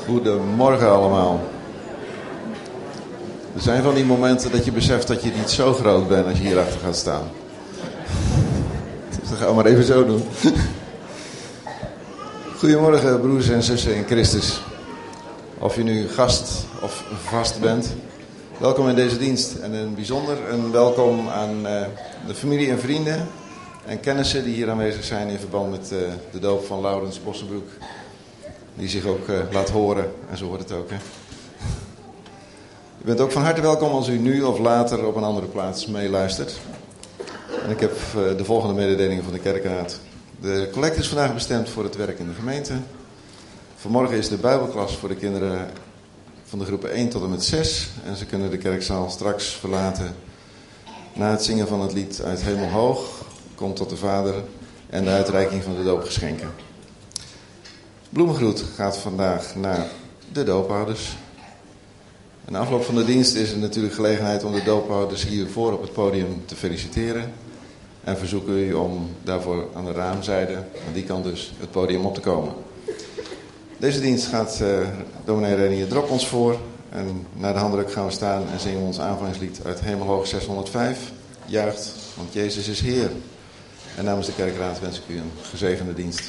Goedemorgen allemaal. Er zijn van die momenten dat je beseft dat je niet zo groot bent als je hierachter gaat staan. Dus dat gaan we maar even zo doen. Goedemorgen broers en zussen in Christus. Of je nu gast of vast bent. Welkom in deze dienst. En in het bijzonder een welkom aan de familie en vrienden en kennissen die hier aanwezig zijn in verband met de doop van Laurens Bossenbroek. Die zich ook laat horen. En zo hoort het ook, hè. U bent ook van harte welkom als u nu of later op een andere plaats meeluistert. En ik heb de volgende mededelingen van de kerkraad. De collecte is vandaag bestemd voor het werk in de gemeente. Vanmorgen is de bijbelklas voor de kinderen van de groepen 1 tot en met 6. En ze kunnen de kerkzaal straks verlaten na het zingen van het lied Uit Hemel Hoog, Kom tot de Vader en de uitreiking van de doopgeschenken. Bloemengroet gaat vandaag naar de doophouders. En na afloop van de dienst is er natuurlijk gelegenheid om de doophouders hiervoor op het podium te feliciteren. En verzoeken u om daarvoor aan de raamzijde, aan die kant dus, het podium op te komen. Deze dienst gaat dominee Renier Drop ons voor. En na de handdruk gaan we staan en zingen we ons aanvangslied Uit Hemelhoog 605. Juicht, want Jezus is Heer. En namens de kerkraad wens ik u een gezegende dienst.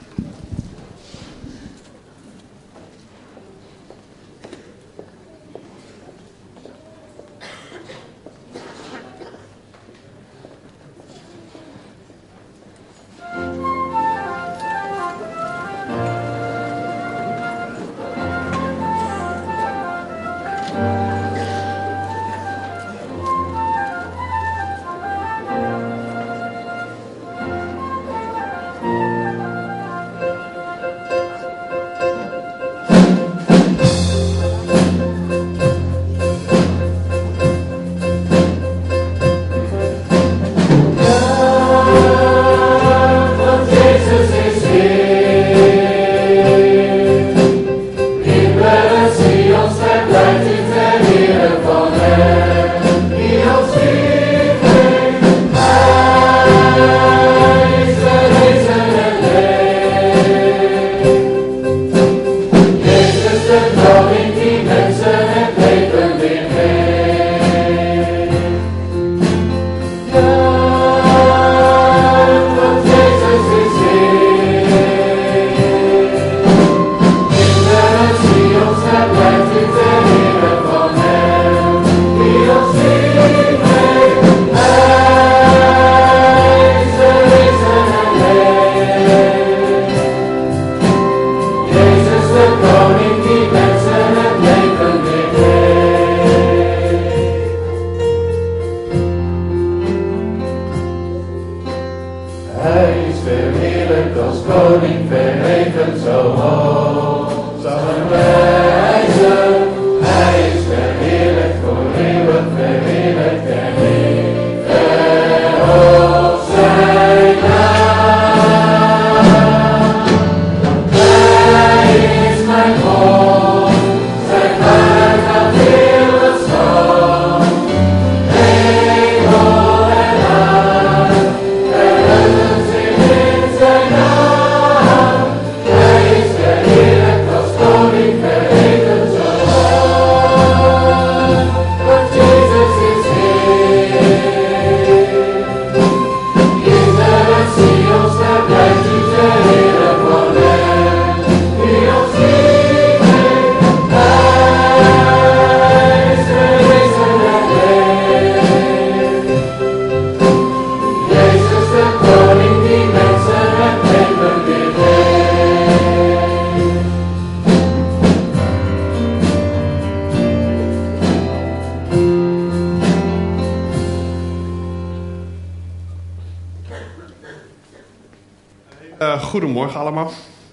Goedemorgen allemaal.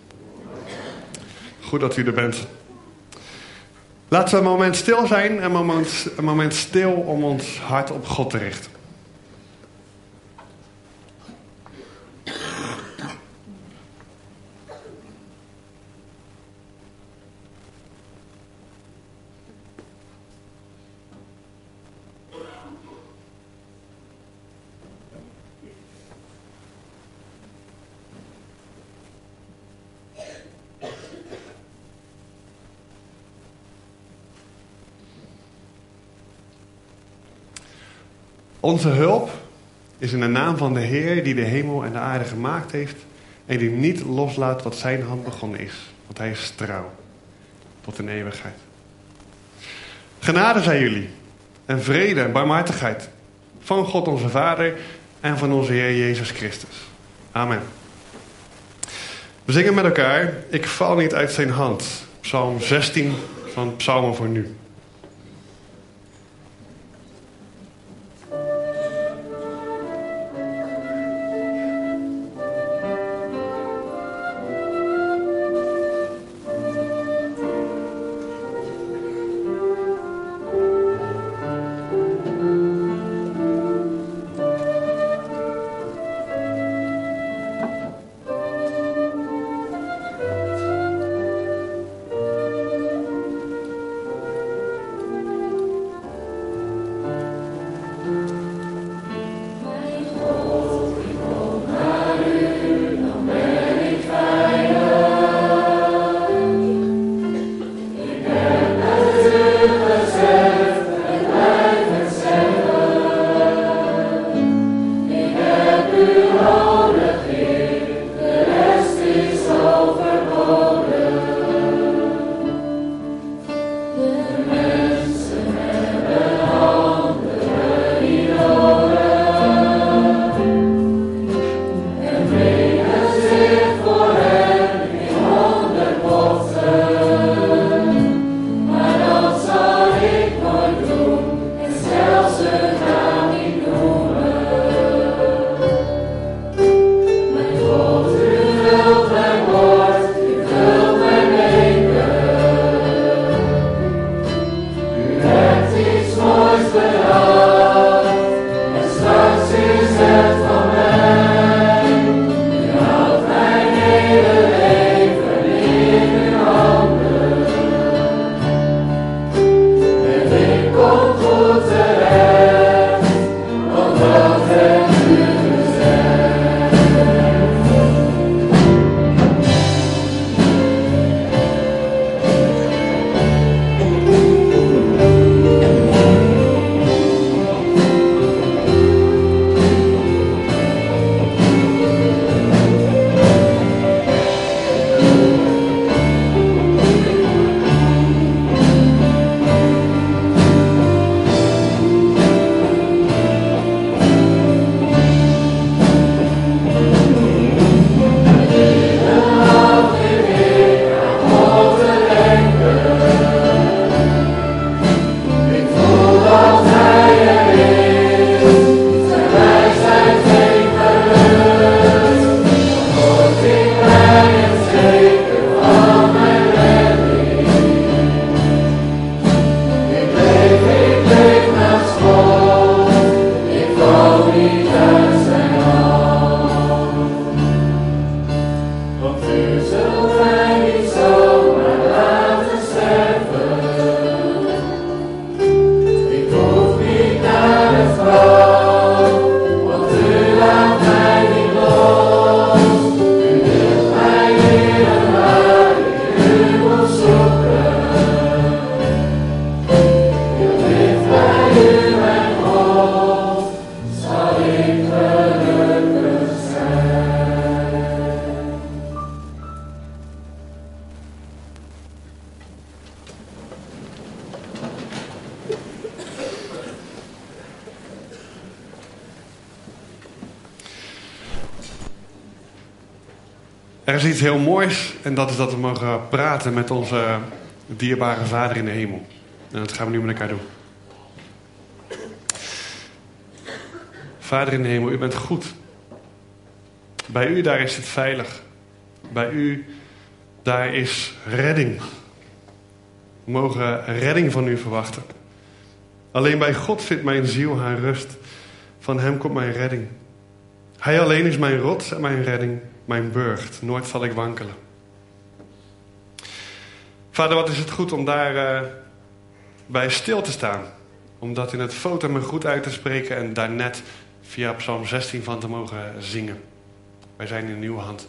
Goed dat u er bent. Laten we een moment stil zijn, een moment stil om ons hart op God te richten. Onze hulp is in de naam van de Heer die de hemel en de aarde gemaakt heeft en die niet loslaat wat zijn hand begonnen is. Want hij is trouw tot in eeuwigheid. Genade zij jullie en vrede en barmhartigheid van God onze Vader en van onze Heer Jezus Christus. Amen. We zingen met elkaar, ik val niet uit zijn hand. Psalm 16 van Psalmen voor nu. Er is iets heel moois en dat is dat we mogen praten met onze dierbare Vader in de hemel. En dat gaan we nu met elkaar doen. Vader in de hemel, u bent goed. Bij u daar is het veilig. Bij u daar is redding. We mogen redding van u verwachten. Alleen bij God vindt mijn ziel haar rust. Van hem komt mijn redding. Hij alleen is mijn rots en mijn redding, mijn burcht. Nooit zal ik wankelen. Vader, wat is het goed om daar bij stil te staan. Om dat in het fotum en goed uit te spreken en daar net via Psalm 16 van te mogen zingen. Wij zijn in uw hand.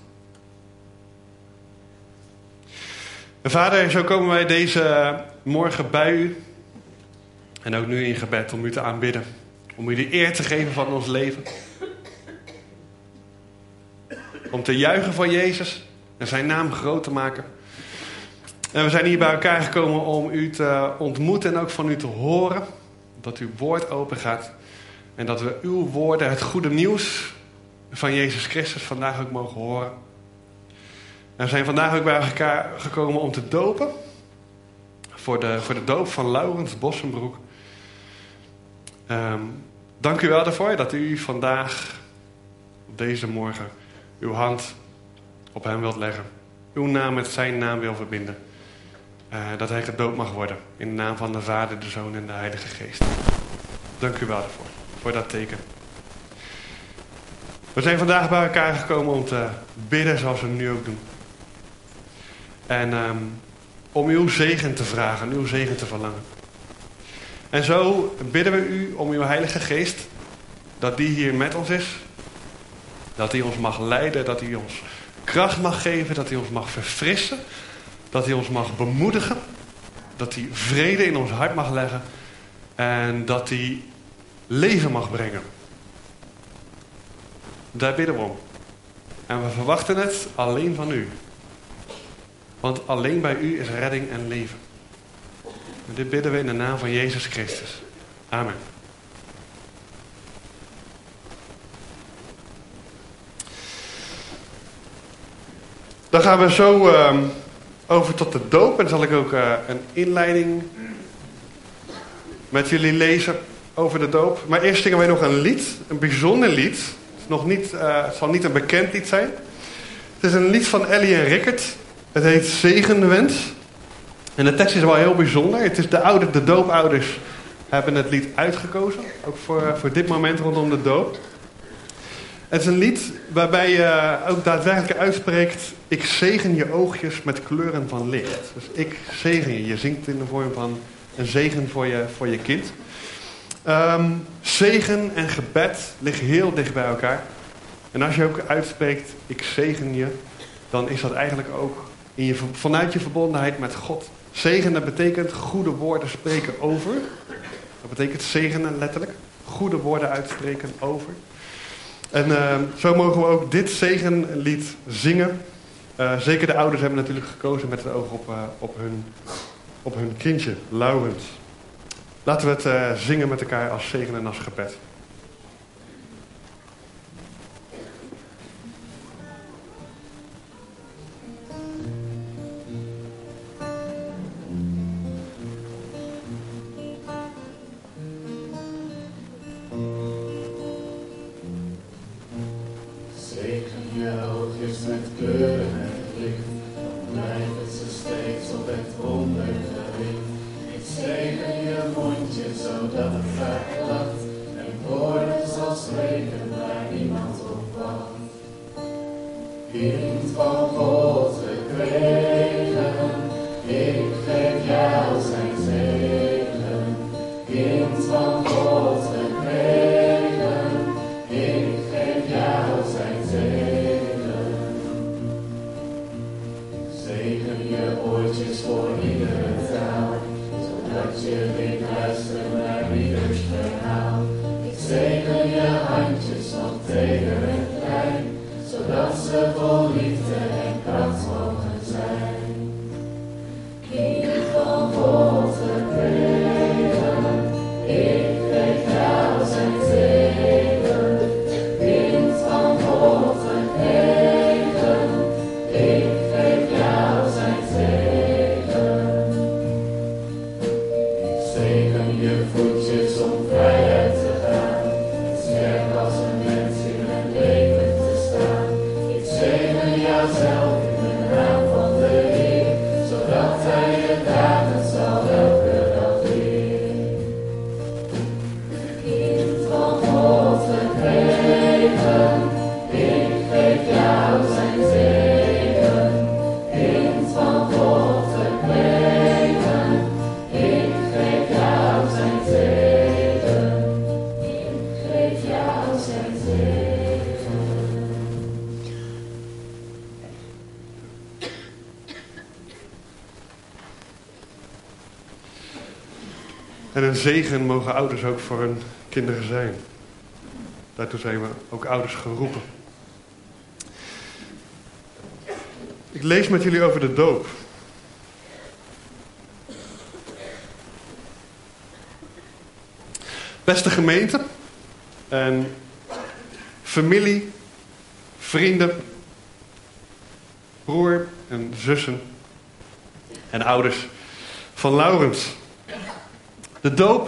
En Vader, zo komen wij deze morgen bij u. En ook nu in gebed om u te aanbidden. Om u de eer te geven van ons leven. Om te juichen voor Jezus en zijn naam groot te maken. En we zijn hier bij elkaar gekomen om u te ontmoeten en ook van u te horen. Dat uw woord open gaat. En dat we uw woorden, het goede nieuws van Jezus Christus, vandaag ook mogen horen. En we zijn vandaag ook bij elkaar gekomen om te dopen. Voor de doop van Laurens Bossenbroek. Dank u wel daarvoor dat u vandaag, op deze morgen, uw hand op hem wilt leggen. Uw naam met zijn naam wil verbinden. Dat hij gedoopt mag worden. In de naam van de Vader, de Zoon en de Heilige Geest. Dank u wel daarvoor. Voor dat teken. We zijn vandaag bij elkaar gekomen om te bidden zoals we nu ook doen. En om uw zegen te vragen, uw zegen te verlangen. En zo bidden we u om uw Heilige Geest. Dat die hier met ons is. Dat hij ons mag leiden, dat hij ons kracht mag geven, dat hij ons mag verfrissen. Dat hij ons mag bemoedigen. Dat hij vrede in ons hart mag leggen. En dat hij leven mag brengen. Daar bidden we om. En we verwachten het alleen van u. Want alleen bij u is redding en leven. En dit bidden we in de naam van Jezus Christus. Amen. Dan gaan we zo over tot de doop. En dan zal ik ook een inleiding met jullie lezen over de doop. Maar eerst zingen wij nog een lied. Een bijzonder lied. Het zal niet een bekend lied zijn. Het is een lied van Ellie en Rickert. Het heet Zegenwens. En de tekst is wel heel bijzonder. Het is de doopouders hebben het lied uitgekozen. Ook voor dit moment rondom de doop. Het is een lied waarbij je ook daadwerkelijk uitspreekt: ik zegen je oogjes met kleuren van licht. Dus ik zegen je. Je zingt in de vorm van een zegen voor je kind. Zegen en gebed liggen heel dicht bij elkaar. En als je ook uitspreekt: ik zegen je, dan is dat eigenlijk ook vanuit je verbondenheid met God. Zegenen betekent goede woorden spreken over. Dat betekent zegenen letterlijk. Goede woorden uitspreken over. En zo mogen we ook dit zegenlied zingen. Zeker de ouders hebben natuurlijk gekozen met het oog op hun kindje, Laurens. Laten we het zingen met elkaar als zegen en als gebed. En een zegen mogen ouders ook voor hun kinderen zijn. Daartoe zijn we ook ouders geroepen. Ik lees met jullie over de doop. Beste gemeente en familie, vrienden, broer en zussen en ouders van Laurens. De doop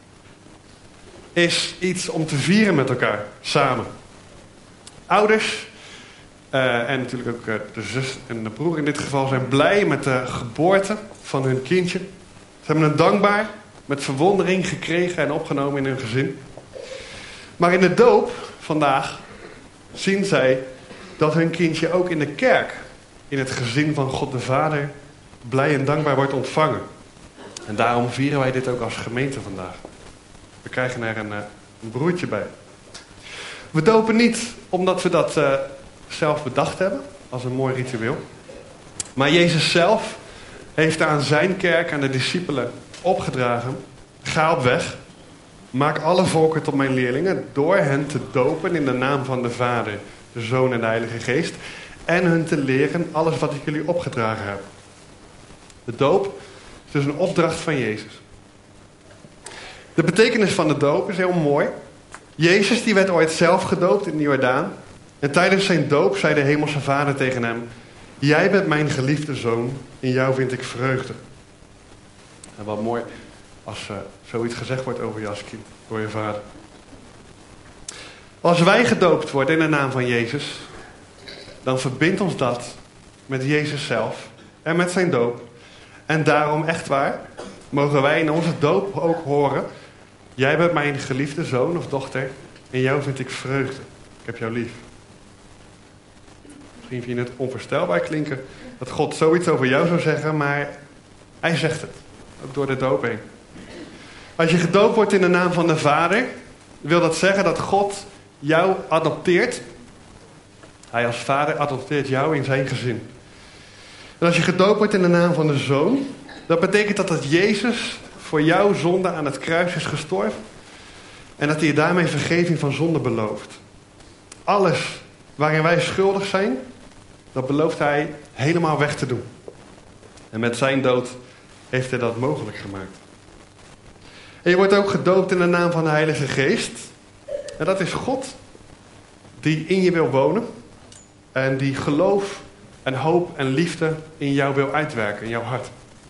is iets om te vieren met elkaar, samen. Ouders en natuurlijk ook de zus en de broer in dit geval zijn blij met de geboorte van hun kindje. Ze hebben het dankbaar met verwondering gekregen en opgenomen in hun gezin. Maar in de doop vandaag zien zij dat hun kindje ook in de kerk, in het gezin van God de Vader, blij en dankbaar wordt ontvangen. En daarom vieren wij dit ook als gemeente vandaag. We krijgen er een broertje bij. We dopen niet omdat we dat zelf bedacht hebben, als een mooi ritueel. Maar Jezus zelf heeft aan zijn kerk, aan de discipelen, opgedragen: ga op weg, maak alle volken tot mijn leerlingen, door hen te dopen in de naam van de Vader, de Zoon en de Heilige Geest, en hun te leren alles wat ik jullie opgedragen heb. De doop is dus een opdracht van Jezus. De betekenis van de doop is heel mooi. Jezus die werd ooit zelf gedoopt in de Jordaan. En tijdens zijn doop zei de Hemelse Vader tegen hem: jij bent mijn geliefde Zoon, in jou vind ik vreugde. En wat mooi als zoiets gezegd wordt over je als kind, door je vader. Als wij gedoopt worden in de naam van Jezus, dan verbindt ons dat met Jezus zelf en met zijn doop. En daarom, echt waar, mogen wij in onze doop ook horen: jij bent mijn geliefde zoon of dochter, in jou vind ik vreugde. Ik heb jou lief. Misschien vind je het onvoorstelbaar klinken dat God zoiets over jou zou zeggen, maar hij zegt het. Ook door de doop heen. Als je gedoopt wordt in de naam van de Vader, wil dat zeggen dat God jou adopteert. Hij als Vader adopteert jou in zijn gezin. En als je gedoopt wordt in de naam van de Zoon, dat betekent dat Jezus voor jouw zonde aan het kruis is gestorven. En dat hij je daarmee vergeving van zonde belooft. Alles waarin wij schuldig zijn, dat belooft hij helemaal weg te doen. En met zijn dood heeft hij dat mogelijk gemaakt. En je wordt ook gedoopt in de naam van de Heilige Geest. En dat is God die in je wil wonen. En die geloof en hoop en liefde in jou wil uitwerken, in jouw hart.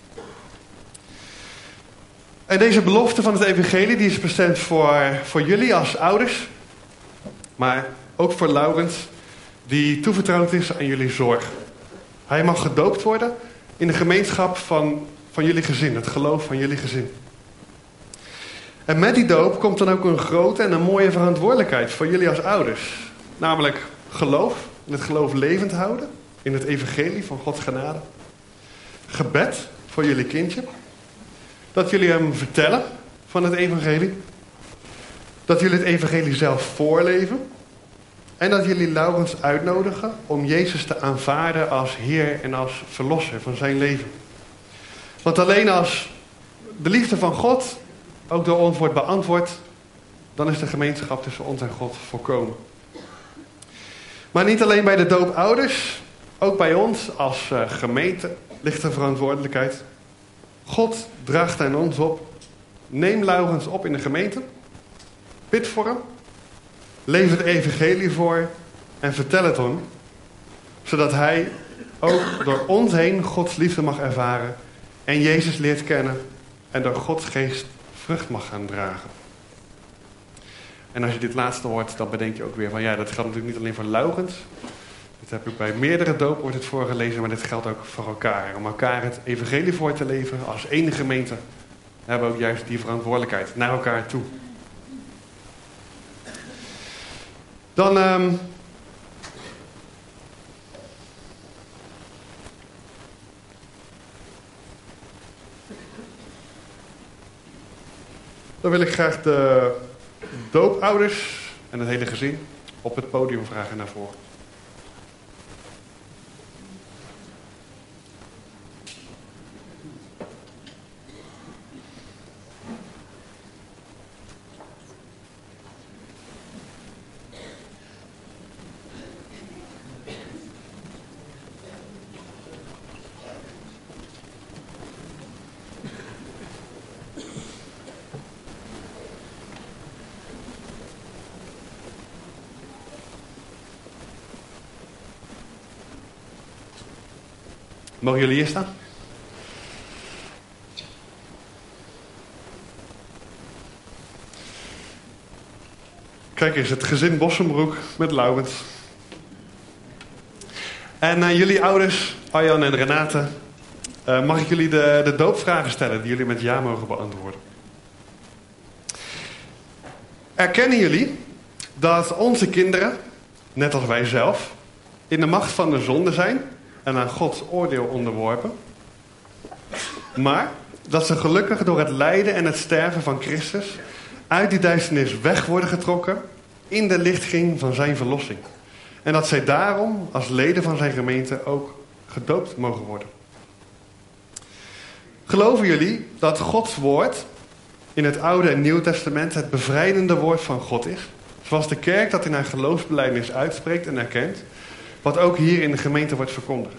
En deze belofte van het evangelie die is bestemd voor jullie als ouders. Maar ook voor Laurens, die toevertrouwd is aan jullie zorg. Hij mag gedoopt worden in de gemeenschap van jullie gezin, het geloof van jullie gezin. En met die doop komt dan ook een grote en een mooie verantwoordelijkheid voor jullie als ouders. Namelijk geloof, en het geloof levend houden in het evangelie van Gods genade. Gebed voor jullie kindje. Dat jullie hem vertellen van het evangelie. Dat jullie het evangelie zelf voorleven. En dat jullie Laurens uitnodigen om Jezus te aanvaarden als Heer en als Verlosser van zijn leven. Want alleen als de liefde van God ook door ons wordt beantwoord, dan is de gemeenschap tussen ons en God volkomen. Maar niet alleen bij de doopouders, ook bij ons als gemeente ligt de verantwoordelijkheid. God draagt aan ons op: neem Laurens op in de gemeente, bid voor hem, leef het evangelie voor en vertel het hem, zodat hij ook door ons heen Gods liefde mag ervaren en Jezus leert kennen en door Gods geest vrucht mag gaan dragen. En als je dit laatste hoort, dan bedenk je ook weer van ja, dat geldt natuurlijk niet alleen voor Laurens. Dit heb ik bij meerdere dopen wordt het voorgelezen, maar dit geldt ook voor elkaar. Om elkaar het evangelie voor te leven als ene gemeente hebben we ook juist die verantwoordelijkheid naar elkaar toe. Dan wil ik graag de doopouders en het hele gezin op het podium vragen naar voren. Mogen jullie hier staan? Kijk eens, het gezin Bossenbroek met Laurens. En jullie ouders, Arjan en Renate, mag ik jullie de doopvragen stellen die jullie met ja mogen beantwoorden. Erkennen jullie dat onze kinderen, net als wij zelf, in de macht van de zonde zijn en aan Gods oordeel onderworpen, maar dat ze gelukkig door het lijden en het sterven van Christus uit die duisternis weg worden getrokken in de lichtging van zijn verlossing. En dat zij daarom als leden van zijn gemeente ook gedoopt mogen worden. Geloven jullie dat Gods woord in het Oude en Nieuwe Testament het bevrijdende woord van God is? Zoals de kerk dat in haar geloofsbelijdenis uitspreekt en erkent, wat ook hier in de gemeente wordt verkondigd.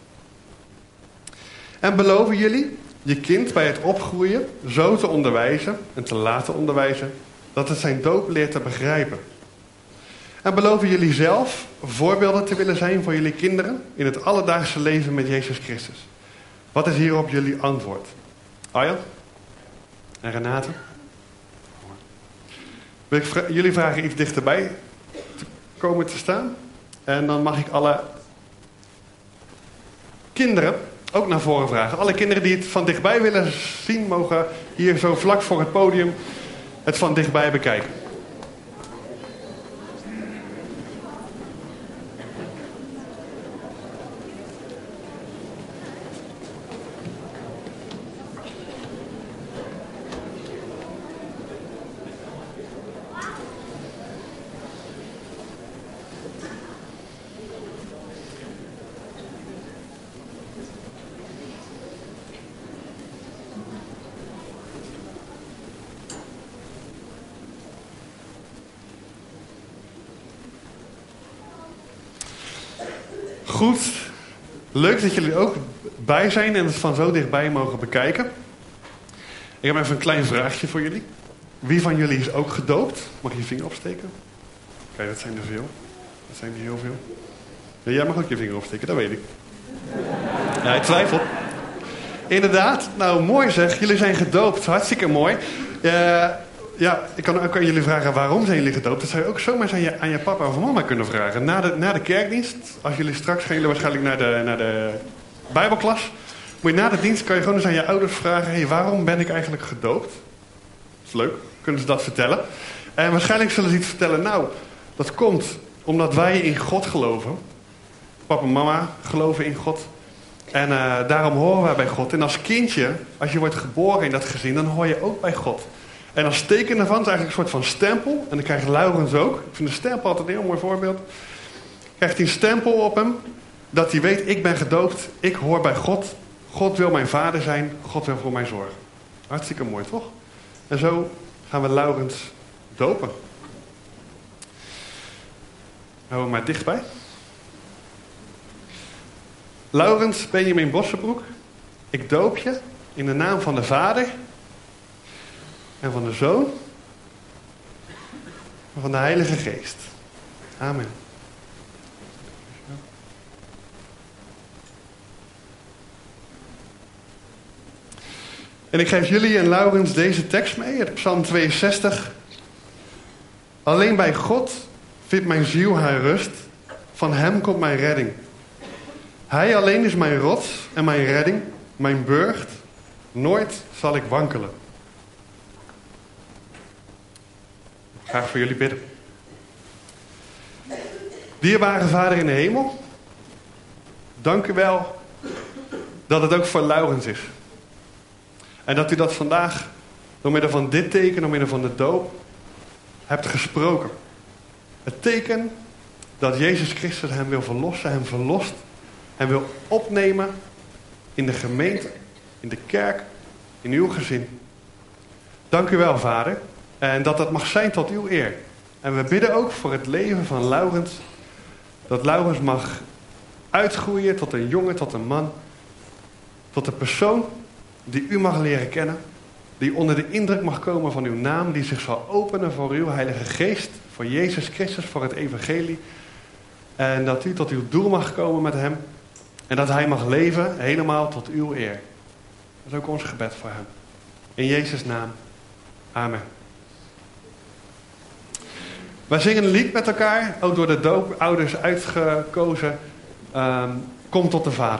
En beloven jullie je kind bij het opgroeien zo te onderwijzen en te laten onderwijzen dat het zijn doop leert te begrijpen? En beloven jullie zelf voorbeelden te willen zijn voor jullie kinderen in het alledaagse leven met Jezus Christus? Wat is hierop jullie antwoord? Arjan? En Renate? Wil ik jullie vragen iets dichterbij te komen te staan? En dan mag ik alle kinderen ook naar voren vragen. Alle kinderen die het van dichtbij willen zien, mogen hier zo vlak voor het podium het van dichtbij bekijken. Goed, leuk dat jullie ook bij zijn en het van zo dichtbij mogen bekijken. Ik heb even een klein vraagje voor jullie. Wie van jullie is ook gedoopt? Mag je je vinger opsteken? Kijk, dat zijn er veel. Dat zijn er heel veel. Ja, jij mag ook je vinger opsteken, dat weet ik. Ja, ik twijfel. Inderdaad, nou mooi zeg, jullie zijn gedoopt, hartstikke mooi. Ja, ik kan ook aan jullie vragen, waarom zijn jullie gedoopt? Dat zou je ook zomaar aan je papa of mama kunnen vragen. Na de kerkdienst, als jullie straks gaan jullie waarschijnlijk naar de bijbelklas. Moet je na de dienst, kan je gewoon eens aan je ouders vragen, hey, waarom ben ik eigenlijk gedoopt? Dat is leuk, kunnen ze dat vertellen. En waarschijnlijk zullen ze iets vertellen, nou, dat komt omdat wij in God geloven. Papa en mama geloven in God. En daarom horen wij bij God. En als kindje, als je wordt geboren in dat gezin, dan hoor je ook bij God. En als teken daarvan is eigenlijk een soort van stempel. En dan krijgt Laurens ook. Ik vind de stempel altijd een heel mooi voorbeeld. Krijgt hij een stempel op hem. Dat hij weet, ik ben gedoopt. Ik hoor bij God. God wil mijn vader zijn. God wil voor mij zorgen. Hartstikke mooi, toch? En zo gaan we Laurens dopen. Hou hem maar dichtbij. Laurens Benjamin Bossenbroek. Ik doop je in de naam van de Vader... en van de Zoon en van de Heilige Geest. Amen. En ik geef jullie en Laurens deze tekst mee, uit Psalm 62. Alleen bij God vindt mijn ziel haar rust, van hem komt mijn redding. Hij alleen is mijn rots en mijn redding, mijn burcht, nooit zal ik wankelen. Graag voor jullie bidden. Dierbare Vader in de hemel, dank u wel dat het ook voor Laurens is. En dat u dat vandaag, door middel van dit teken, door middel van de doop, hebt gesproken. Het teken dat Jezus Christus hem wil verlossen, hem verlost, hem wil opnemen in de gemeente, in de kerk, in uw gezin. Dank u wel, Vader. En dat mag zijn tot uw eer. En we bidden ook voor het leven van Laurens. Dat Laurens mag uitgroeien tot een jongen, tot een man. Tot een persoon die u mag leren kennen. Die onder de indruk mag komen van uw naam. Die zich zal openen voor uw Heilige Geest. Voor Jezus Christus, voor het evangelie. En dat u tot uw doel mag komen met hem. En dat hij mag leven helemaal tot uw eer. Dat is ook ons gebed voor hem. In Jezus' naam. Amen. Wij zingen een lied met elkaar, ook door de doopouders uitgekozen. Kom tot de Vader.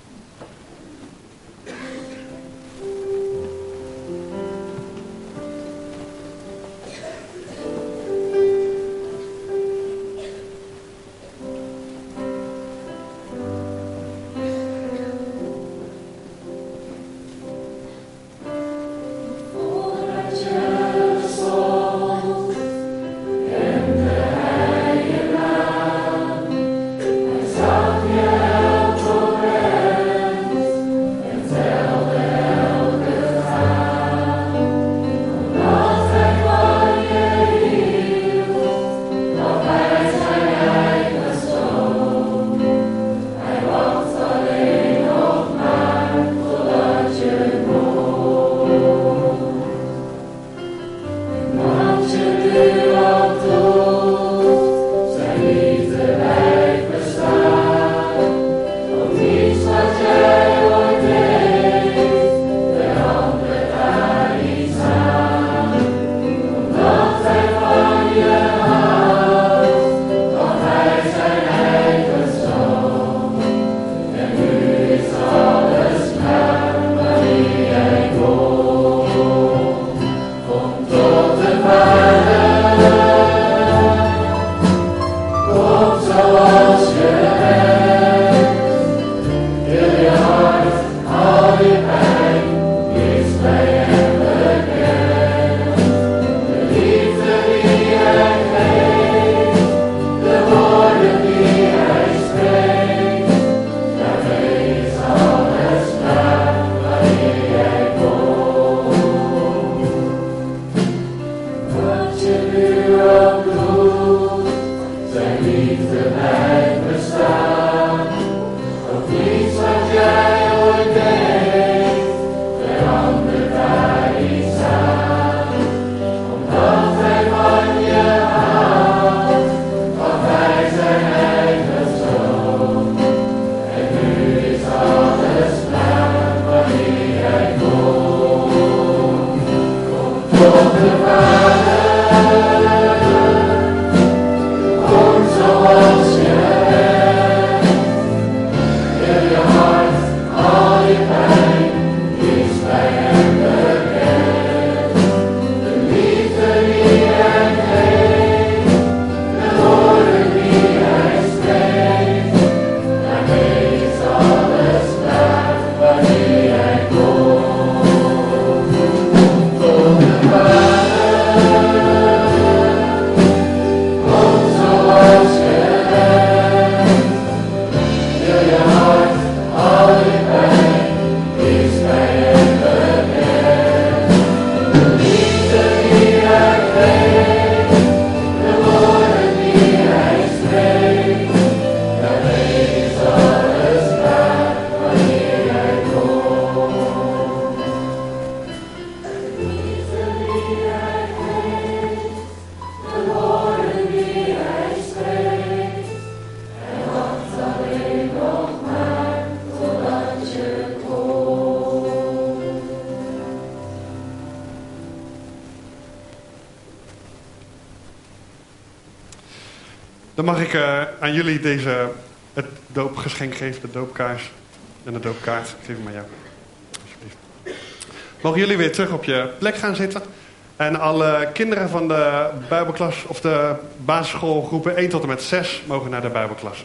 Dan mag ik aan jullie het doopgeschenk geven, de doopkaars en de doopkaart. Ik geef hem aan jou. Alsjeblieft. Mogen jullie weer terug op je plek gaan zitten. En alle kinderen van de Bijbelklas of de basisschoolgroepen 1 tot en met 6 mogen naar de Bijbelklas.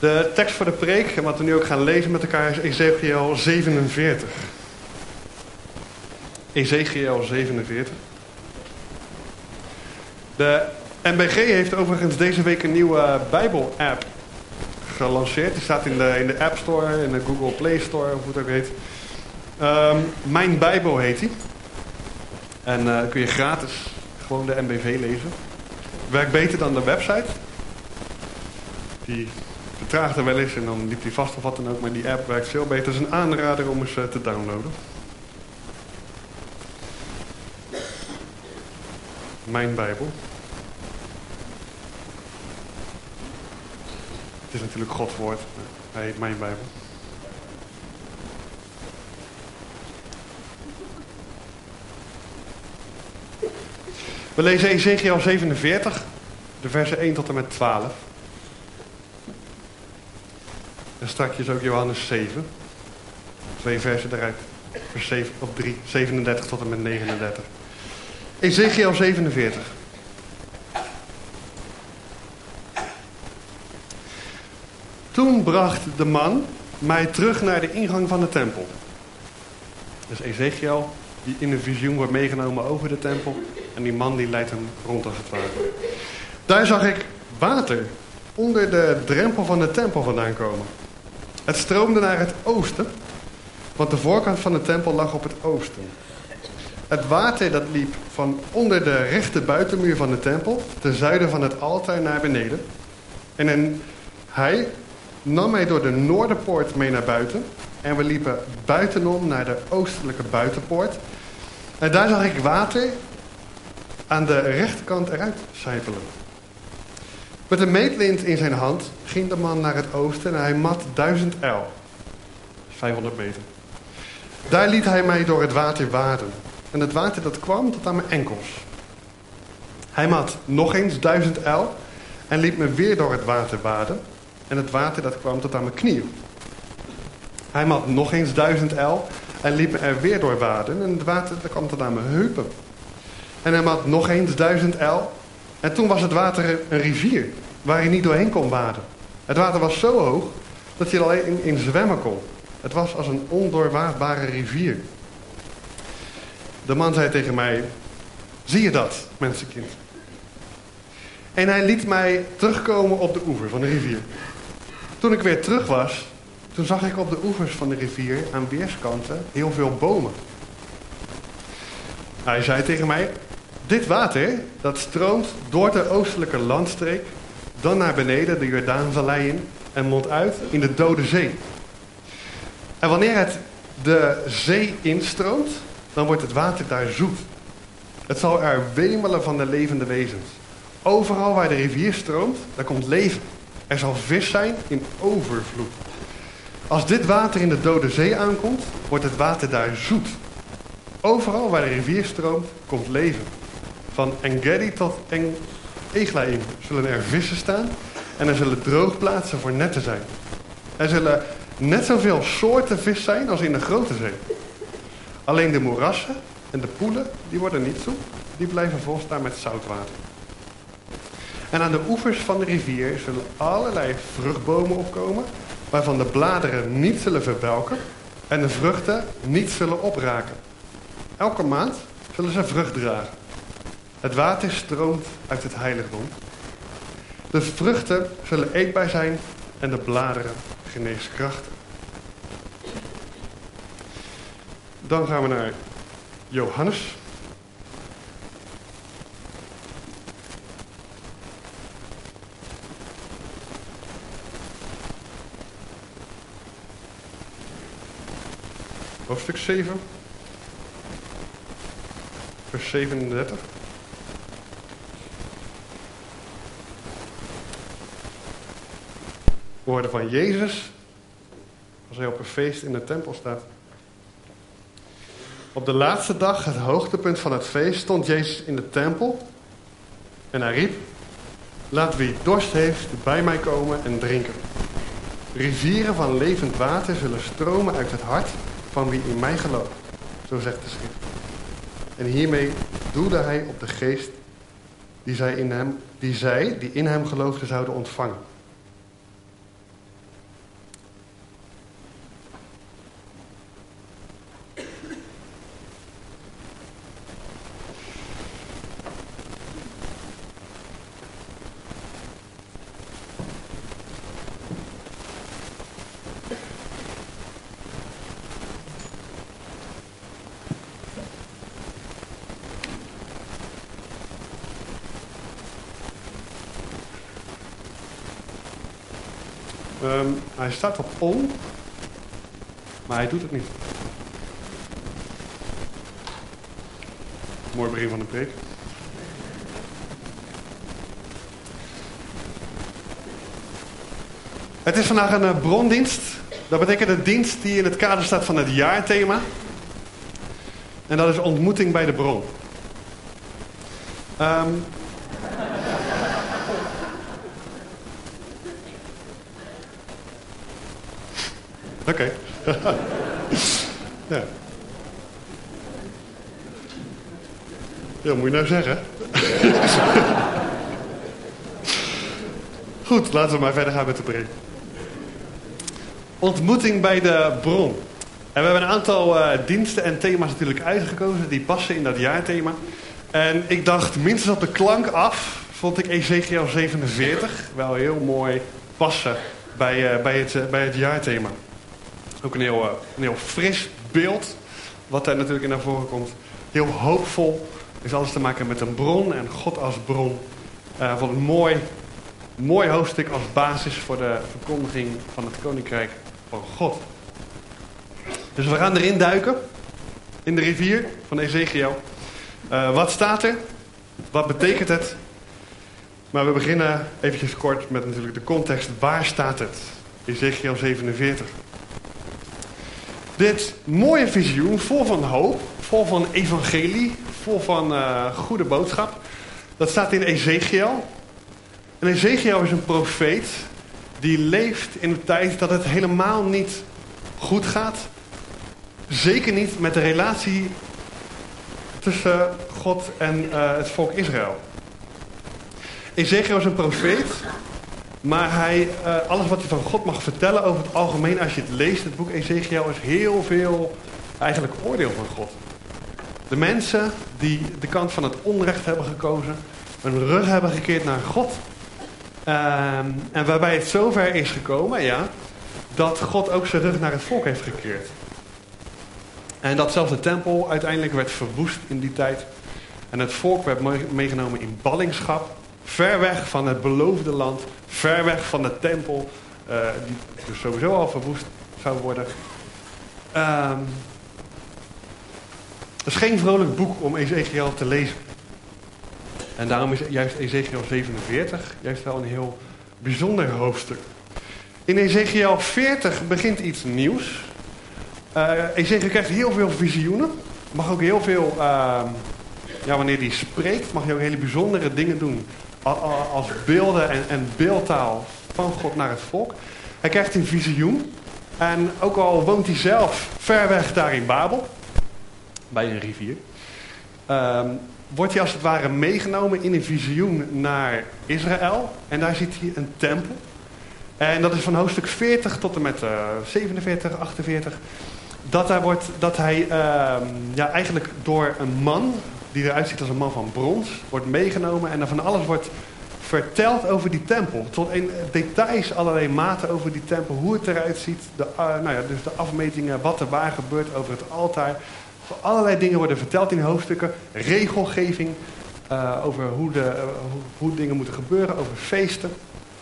De tekst voor de preek, en wat we nu ook gaan lezen met elkaar, is Ezechiël 47. Ezechiël 47. De NBG heeft overigens deze week een nieuwe Bijbel-app gelanceerd. Die staat in de App Store, in de Google Play Store, of hoe het ook heet. Mijn Bijbel heet die. En kun je gratis gewoon de NBV lezen. Werkt beter dan de website. Die vertraagde wel eens en dan liep die vast of wat dan ook. Maar die app werkt veel beter. Het is een aanrader om eens te downloaden. Mijn Bijbel. Het is natuurlijk Gods woord. Hij heet Mijn Bijbel. We lezen Ezechiël 47, de versen 1 tot en met 12. En straks ook Johannes 7. 2 versen eruit. Vers 7 of 3, 37 tot en met 39. Ezechiël 47. Toen bracht de man mij terug naar de ingang van de tempel. Dus Ezechiël, die in een visioen wordt meegenomen over de tempel. En die man die leidt hem rond als het ware. Daar zag ik water onder de drempel van de tempel vandaan komen. Het stroomde naar het oosten, want de voorkant van de tempel lag op het oosten. Het water dat liep van onder de rechte buitenmuur van de tempel, ten zuiden van het altaar naar beneden. En hij nam mij door de noorderpoort mee naar buiten. En we liepen buitenom naar de oostelijke buitenpoort. En daar zag ik water aan de rechterkant eruit sijpelen. Met een meetlint in zijn hand ging de man naar het oosten en hij mat 1000 el. 500 meter. Daar liet hij mij door het water waden. En het water dat kwam tot aan mijn enkels. Hij mat nog eens 1000 el en liet me weer door het water waden. En het water dat kwam tot aan mijn knieën. Hij mat nog eens 1000 el en liet me er weer door waden. En het water dat kwam tot aan mijn heupen. En hij mat nog eens 1000 el. En toen was het water een rivier waar je niet doorheen kon waden. Het water was zo hoog dat je er alleen in zwemmen kon. Het was als een ondoorwaadbare rivier. De man zei tegen mij: zie je dat, mensenkind? En hij liet mij terugkomen op de oever van de rivier. Toen ik weer terug was, toen zag ik op de oevers van de rivier aan weerskanten heel veel bomen. Hij zei tegen mij: dit water, dat stroomt door de oostelijke landstreek, dan naar beneden de Jordaanvallei in en mondt uit in de Dode Zee. En wanneer het de zee instroomt, dan wordt het water daar zoet. Het zal er wemelen van de levende wezens. Overal waar de rivier stroomt, daar komt leven. Er zal vis zijn in overvloed. Als dit water in de Dode Zee aankomt, wordt het water daar zoet. Overal waar de rivier stroomt, komt leven. Van En-Gedi tot Eglaim zullen er vissen staan en er zullen droogplaatsen voor netten zijn. Er zullen net zoveel soorten vis zijn als in de grote zee. Alleen de moerassen en de poelen, die worden niet zoet. Die blijven volstaan met zoutwater. En aan de oevers van de rivier zullen allerlei vruchtbomen opkomen, waarvan de bladeren niet zullen verwelken en de vruchten niet zullen opraken. Elke maand zullen ze vrucht dragen. Het water stroomt uit het heiligdom. De vruchten zullen eetbaar zijn en de bladeren geneeskrachtig. Dan gaan we naar Johannes. Hoofdstuk 7. Vers 37. Woorden van Jezus als hij op een feest in de tempel staat. Op de laatste dag, het hoogtepunt van het feest, stond Jezus in de tempel en hij riep: laat wie dorst heeft bij mij komen en drinken. Rivieren van levend water zullen stromen uit het hart van wie in mij gelooft, zo zegt de schrift. En hiermee doelde hij op de geest die zij die in hem geloofden zouden ontvangen. Hij staat op on, maar hij doet het niet. Mooi begin van de preek. Het is vandaag een brondienst. Dat betekent een dienst die in het kader staat van het jaarthema. En dat is ontmoeting bij de bron. Oké. Ja. Ja, moet je nou zeggen. Goed, laten we maar verder gaan met de preek. Ontmoeting bij de bron. En we hebben een aantal diensten en thema's natuurlijk uitgekozen die passen in dat jaarthema. En ik dacht, minstens op de klank af, vond ik Ezekiel 47 wel heel mooi passen bij het jaarthema. Ook een heel fris beeld, wat daar natuurlijk in naar voren komt. Heel hoopvol. Heeft alles te maken met een bron en God als bron. Van een mooi hoofdstuk als basis voor de verkondiging van het Koninkrijk van God. Dus we gaan erin duiken. In de rivier van Ezekiel. Wat staat er? Wat betekent het? Maar we beginnen eventjes kort met natuurlijk de context. Waar staat het? Ezekiel 47. Dit mooie visioen, vol van hoop, vol van evangelie, vol van goede boodschap. Dat staat in Ezekiel. En Ezekiel is een profeet die leeft in een tijd dat het helemaal niet goed gaat. Zeker niet met de relatie tussen God en het volk Israël. Ezekiel is een profeet, maar alles wat hij van God mag vertellen over het algemeen, als je het leest, het boek Ezekiel, is heel veel eigenlijk oordeel van God. De mensen die de kant van het onrecht hebben gekozen, hun rug hebben gekeerd naar God. En waarbij het zover is gekomen, ja, dat God ook zijn rug naar het volk heeft gekeerd. En dat zelfs de tempel uiteindelijk werd verwoest in die tijd. En het volk werd meegenomen in ballingschap. Ver weg van het beloofde land. Ver weg van de tempel. Die dus sowieso al verwoest zou worden. Het is geen vrolijk boek om Ezekiel te lezen. En daarom is juist Ezekiel 47 juist wel een heel bijzonder hoofdstuk. In Ezekiel 40 begint iets nieuws. Ezekiel krijgt heel veel visioenen. Mag ook heel veel, wanneer hij spreekt, mag hij ook hele bijzondere dingen doen. Als beelden en beeldtaal van God naar het volk. Hij krijgt een visioen. En ook al woont hij zelf ver weg daar in Babel, bij een rivier, wordt hij als het ware meegenomen in een visioen naar Israël. En daar ziet hij een tempel. En dat is van hoofdstuk 40 tot en met 47, 48. Dat hij eigenlijk door een man, die eruit ziet als een man van brons, wordt meegenomen. En dan van alles wordt verteld over die tempel. Tot in details, allerlei maten over die tempel. Hoe het eruit ziet. Dus de afmetingen, wat er waar gebeurt over het altaar. Allerlei dingen worden verteld in hoofdstukken. Regelgeving over hoe dingen moeten gebeuren. Over feesten.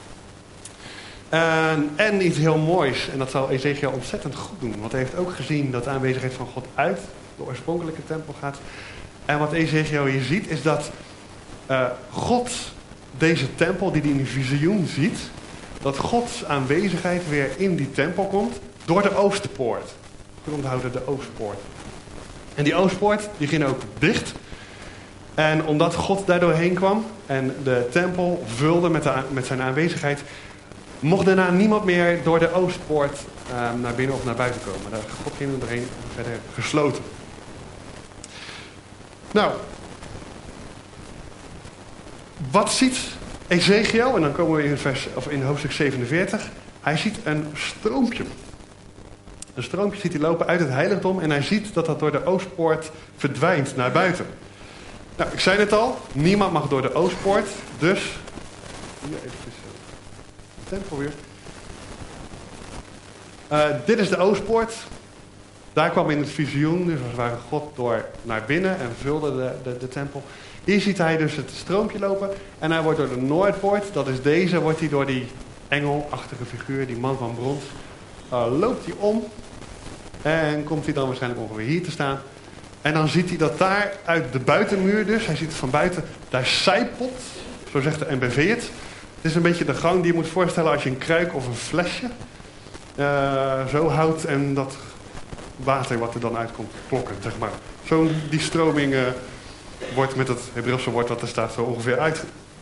En iets heel moois. En dat zal Ezekiel ontzettend goed doen. Want hij heeft ook gezien dat de aanwezigheid van God uit de oorspronkelijke tempel gaat. En wat Ezekiel hier ziet is dat God deze tempel die hij in een visioen ziet. Dat Gods aanwezigheid weer in die tempel komt. Door de Oostpoort. Goed onthouden, de Oostpoort. En die Oostpoort die ging ook dicht. En omdat God daar doorheen kwam en de tempel vulde met zijn aanwezigheid, mocht daarna niemand meer door de Oostpoort naar binnen of naar buiten komen. God ging er doorheen verder gesloten. Nou, wat ziet Ezekiel? En dan komen we in hoofdstuk 47. Hij ziet een stroompje. Een stroompje ziet hij lopen uit het heiligdom en hij ziet dat dat door de Oostpoort verdwijnt naar buiten. Nou, ik zei het al, niemand mag door de Oostpoort, dus hier even de tempel weer. Dit is de Oostpoort. Daar kwam in het visioen, dus als het ware God door naar binnen en vulde de tempel. Hier ziet hij dus het stroompje lopen en hij wordt door de Noordpoort, dat is deze, wordt hij door die engelachtige figuur, die man van brons, loopt hij om. En komt hij dan waarschijnlijk ongeveer hier te staan. En dan ziet hij dat daar uit de buitenmuur dus, hij ziet het van buiten, daar sijpelt, zo zegt de NBV het. Het is een beetje de gang die je moet voorstellen als je een kruik of een flesje zo houdt en dat water wat er dan uitkomt klokken, zeg maar. Die stroming wordt met het Hebreeuwse woord wat er staat zo ongeveer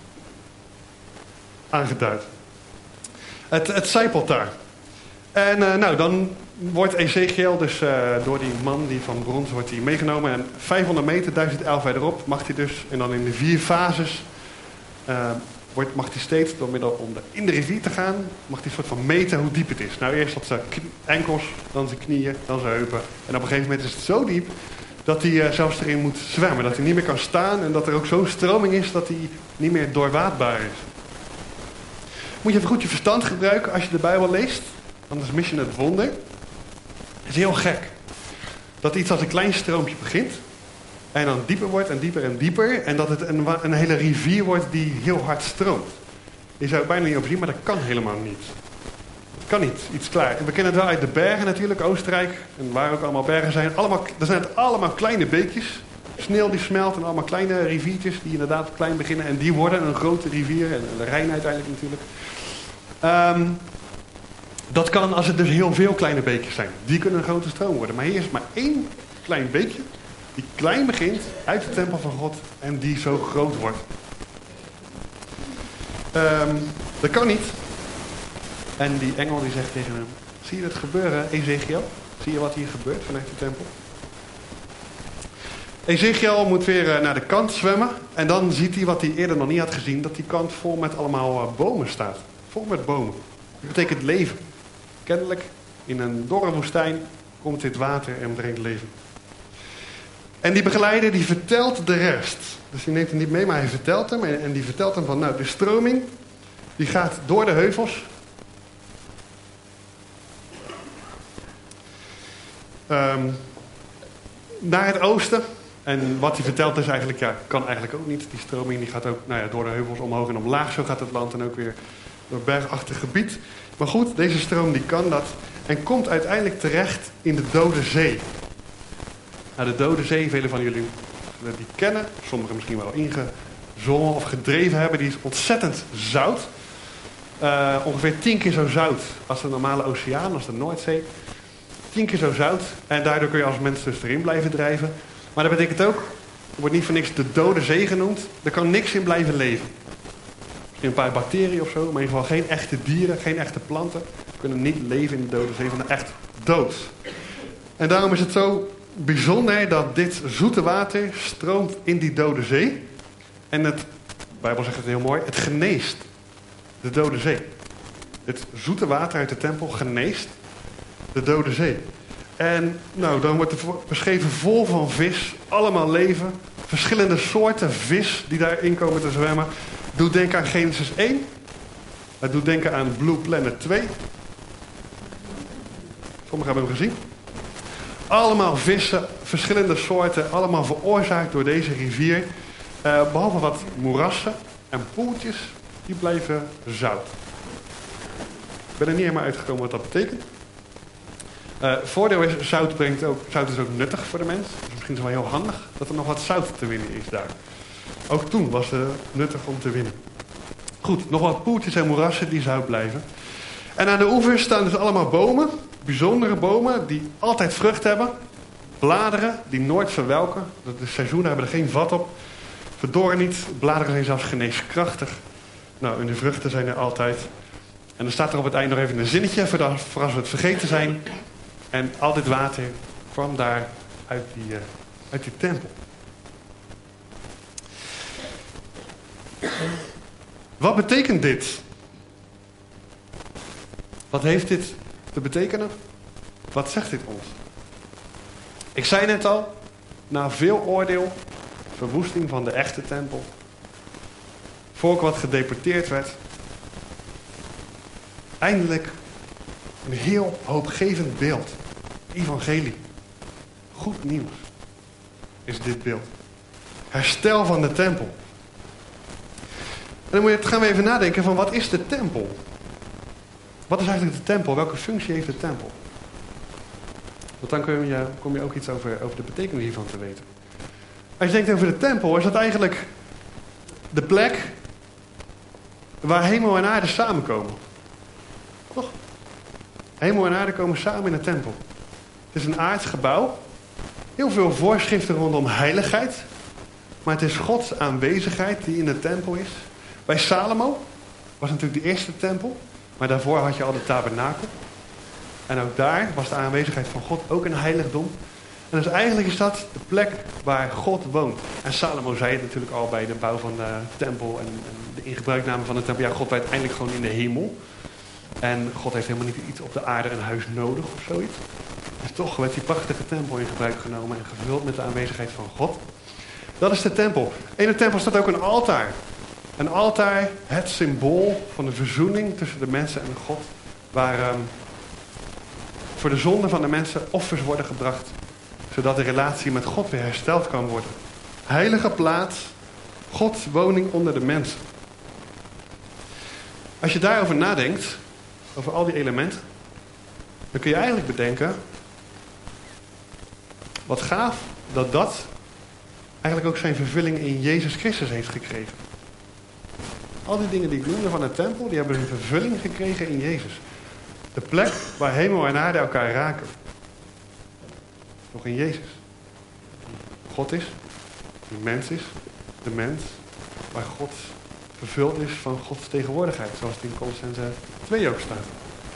aangeduid. Het sijpelt daar. En dan wordt Ezekiel dus door die man die van brons wordt hij meegenomen. En 500 meter, 1011 verderop mag hij dus, en dan in de 4 fases, mag hij steeds door middel om in de rivier te gaan, mag hij soort van meten hoe diep het is. Nou, eerst op zijn enkels, dan zijn knieën, dan zijn heupen. En op een gegeven moment is het zo diep dat hij zelfs erin moet zwemmen. Dat hij niet meer kan staan en dat er ook zo'n stroming is dat hij niet meer doorwaadbaar is. Moet je even goed je verstand gebruiken als je de Bijbel leest. Anders mis je het wonder. Het is heel gek. Dat iets als een klein stroompje begint. En dan dieper wordt en dieper en dieper. En dat het een hele rivier wordt die heel hard stroomt. Je zou het bijna niet overzien, maar dat kan helemaal niet. Het kan niet, iets klaar. En we kennen het wel uit de bergen natuurlijk, Oostenrijk. En waar ook allemaal bergen zijn. Er zijn het allemaal kleine beekjes. Sneeuw die smelt en allemaal kleine riviertjes die inderdaad klein beginnen. En die worden een grote rivier. En de Rijn uiteindelijk natuurlijk. Dat kan als het dus heel veel kleine beekjes zijn. Die kunnen een grote stroom worden. Maar hier is maar 1 klein beekje. Die klein begint uit de tempel van God. En die zo groot wordt. Dat kan niet. En die engel die zegt tegen hem. Zie je het gebeuren, Ezekiel? Zie je wat hier gebeurt vanuit de tempel? Ezekiel moet weer naar de kant zwemmen. En dan ziet hij wat hij eerder nog niet had gezien. Dat die kant vol met allemaal bomen staat. Vol met bomen. Dat betekent leven. Kennelijk, in een dorre woestijn komt dit water en brengt leven. En die begeleider die vertelt de rest. Dus die neemt hem niet mee, maar hij vertelt hem. En die vertelt hem van, nou, de stroming die gaat door de heuvels. Naar het oosten. En wat hij vertelt is eigenlijk, kan eigenlijk ook niet. Die stroming die gaat ook door de heuvels omhoog en omlaag. Zo gaat het land en ook weer door bergachtig gebied. Maar goed, deze stroom die kan dat. En komt uiteindelijk terecht in de Dode Zee. Nou, de Dode Zee, velen van jullie die kennen. Sommigen misschien wel ingezongen of gedreven hebben. Die is ontzettend zout. Ongeveer 10 keer zo zout als de normale oceaan, als de Noordzee. 10 keer zo zout. En daardoor kun je als mens dus erin blijven drijven. Maar dat betekent ook, er wordt niet voor niks de Dode Zee genoemd. Er kan niks in blijven leven. Misschien een paar bacteriën of zo, maar in ieder geval geen echte dieren, geen echte planten. Kunnen niet leven in de Dode Zee, van echt dood. En daarom is het zo bijzonder dat dit zoete water stroomt in die Dode Zee. En de Bijbel zegt het heel mooi, het geneest de Dode Zee. Het zoete water uit de tempel geneest de Dode Zee. En nou, dan wordt er beschreven vol van vis, allemaal leven. Verschillende soorten vis die daarin komen te zwemmen. Doet denken aan Genesis 1. Het doet denken aan Blue Planet 2. Sommigen hebben hem gezien. Allemaal vissen, verschillende soorten, allemaal veroorzaakt door deze rivier. Behalve wat moerassen en poeltjes, die blijven zout. Ik ben er niet helemaal uitgekomen wat dat betekent. Voordeel is, zout is ook nuttig voor de mens. Dus misschien is het wel heel handig dat er nog wat zout te winnen is daar. Ook toen was het nuttig om te winnen. Goed, nog wat poeltjes en moerassen die zout blijven. En aan de oevers staan dus allemaal bomen. Bijzondere bomen die altijd vrucht hebben. Bladeren die nooit verwelken. De seizoenen hebben er geen vat op. Verdorren niet. Bladeren zijn zelfs geneeskrachtig. Nou, en de vruchten zijn er altijd. En dan staat er op het eind nog even een zinnetje voor als we het vergeten zijn. En al dit water kwam daar uit die tempel. Wat betekent dit? Wat heeft dit te betekenen? Wat zegt dit ons? Ik zei net al, na veel oordeel, verwoesting van de echte tempel, volk wat gedeporteerd werd, eindelijk een heel hoopgevend beeld. Evangelie. Goed nieuws is dit beeld. Herstel van de tempel. En dan gaan we even nadenken van wat is de tempel? Wat is eigenlijk de tempel? Welke functie heeft de tempel? Want dan kom je ook iets over de betekenis hiervan te weten. Als je denkt over de tempel, is dat eigenlijk de plek waar hemel en aarde samenkomen. Toch? Hemel en aarde komen samen in de tempel. Het is een aards gebouw. Heel veel voorschriften rondom heiligheid. Maar het is Gods aanwezigheid die in de tempel is. Bij Salomo was natuurlijk de eerste tempel. Maar daarvoor had je al de tabernakel. En ook daar was de aanwezigheid van God ook een heiligdom. En dus eigenlijk is dat de plek waar God woont. En Salomo zei het natuurlijk al bij de bouw van de tempel en de ingebruikname van de tempel. Ja, God was uiteindelijk gewoon in de hemel. En God heeft helemaal niet iets op de aarde, een huis nodig of zoiets. Dus toch werd die prachtige tempel in gebruik genomen en gevuld met de aanwezigheid van God. Dat is de tempel. In de tempel staat ook een altaar. Een altaar, het symbool van de verzoening tussen de mensen en God. Waar voor de zonde van de mensen offers worden gebracht. Zodat de relatie met God weer hersteld kan worden. Heilige plaats, Gods woning onder de mensen. Als je daarover nadenkt, over al die elementen, dan kun je eigenlijk bedenken, wat gaaf dat eigenlijk ook zijn vervulling in Jezus Christus heeft gekregen. Al die dingen die ik noemde van de tempel, die hebben hun vervulling gekregen in Jezus. De plek waar hemel en aarde elkaar raken. Nog in Jezus. God is, die mens is, de mens, waar God vervuld is van Gods tegenwoordigheid, zoals het in Colossense 2 ook staat.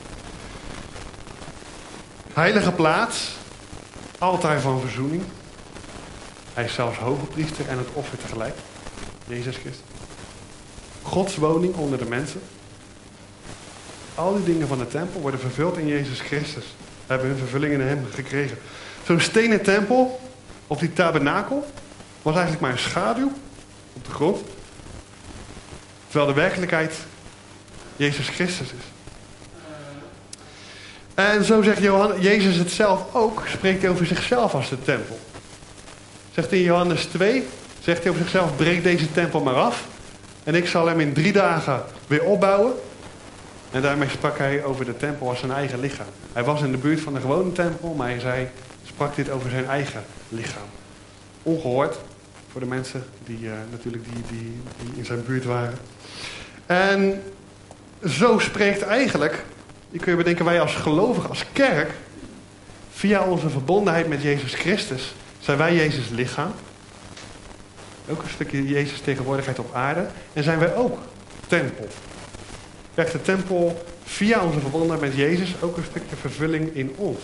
Heilige plaats, altaar van verzoening. Hij is zelfs hoge priester en het offer tegelijk. Jezus Christus. Gods woning onder de mensen. Al die dingen van de tempel worden vervuld in Jezus Christus. Hebben hun vervulling in hem gekregen. Zo'n stenen tempel, of die tabernakel, was eigenlijk maar een schaduw op de grond. Terwijl de werkelijkheid Jezus Christus is. En zo zegt Jezus het zelf ook, spreekt hij over zichzelf als de tempel. Zegt in Johannes 2, zegt hij over zichzelf, breek deze tempel maar af. En ik zal hem in 3 dagen weer opbouwen. En daarmee sprak hij over de tempel als zijn eigen lichaam. Hij was in de buurt van de gewone tempel, maar hij sprak dit over zijn eigen lichaam. Ongehoord voor de mensen die in zijn buurt waren. En zo spreekt eigenlijk, je kun je bedenken, wij als gelovigen, als kerk, via onze verbondenheid met Jezus Christus, zijn wij Jezus lichaam. Ook een stukje Jezus tegenwoordigheid op aarde. En zijn wij ook tempel. Krijgt de tempel via onze verbondenheid met Jezus ook een stukje vervulling in ons.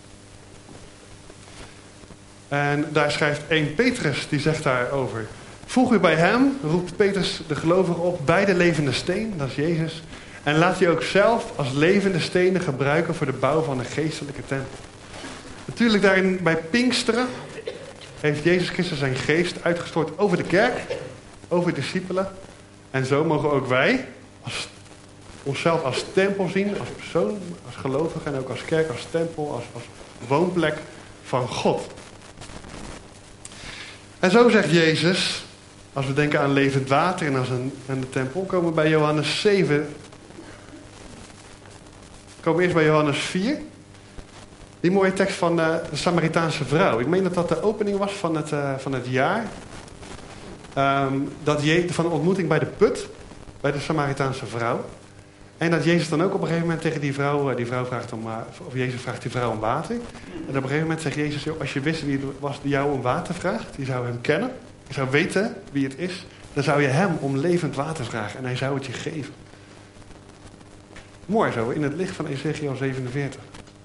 En daar schrijft 1 Petrus, die zegt daarover. Voeg u bij hem, roept Petrus de gelovigen op, bij de levende steen, dat is Jezus. En laat u ook zelf als levende stenen gebruiken voor de bouw van een geestelijke tempel. Natuurlijk daarin bij Pinksteren heeft Jezus Christus zijn geest uitgestort over de kerk, over de discipelen. En zo mogen ook wij onszelf als tempel zien, als persoon, als gelovige en ook als kerk, als tempel, als woonplek van God. En zo zegt Jezus, als we denken aan levend water en aan de tempel, komen we bij Johannes 7. Komen we eerst bij Johannes 4. Die mooie tekst van de Samaritaanse vrouw. Ik meen dat dat de opening was van het jaar. Van de ontmoeting bij de put, bij de Samaritaanse vrouw. En dat Jezus dan ook op een gegeven moment tegen die vrouw vraagt of Jezus vraagt die vrouw om water. En op een gegeven moment zegt Jezus, joh, als je wist wie het was die jou om water vraagt, die zou hem kennen. Je zou weten wie het is. Dan zou je hem om levend water vragen en hij zou het je geven. Mooi zo, in het licht van Ezekiel 47.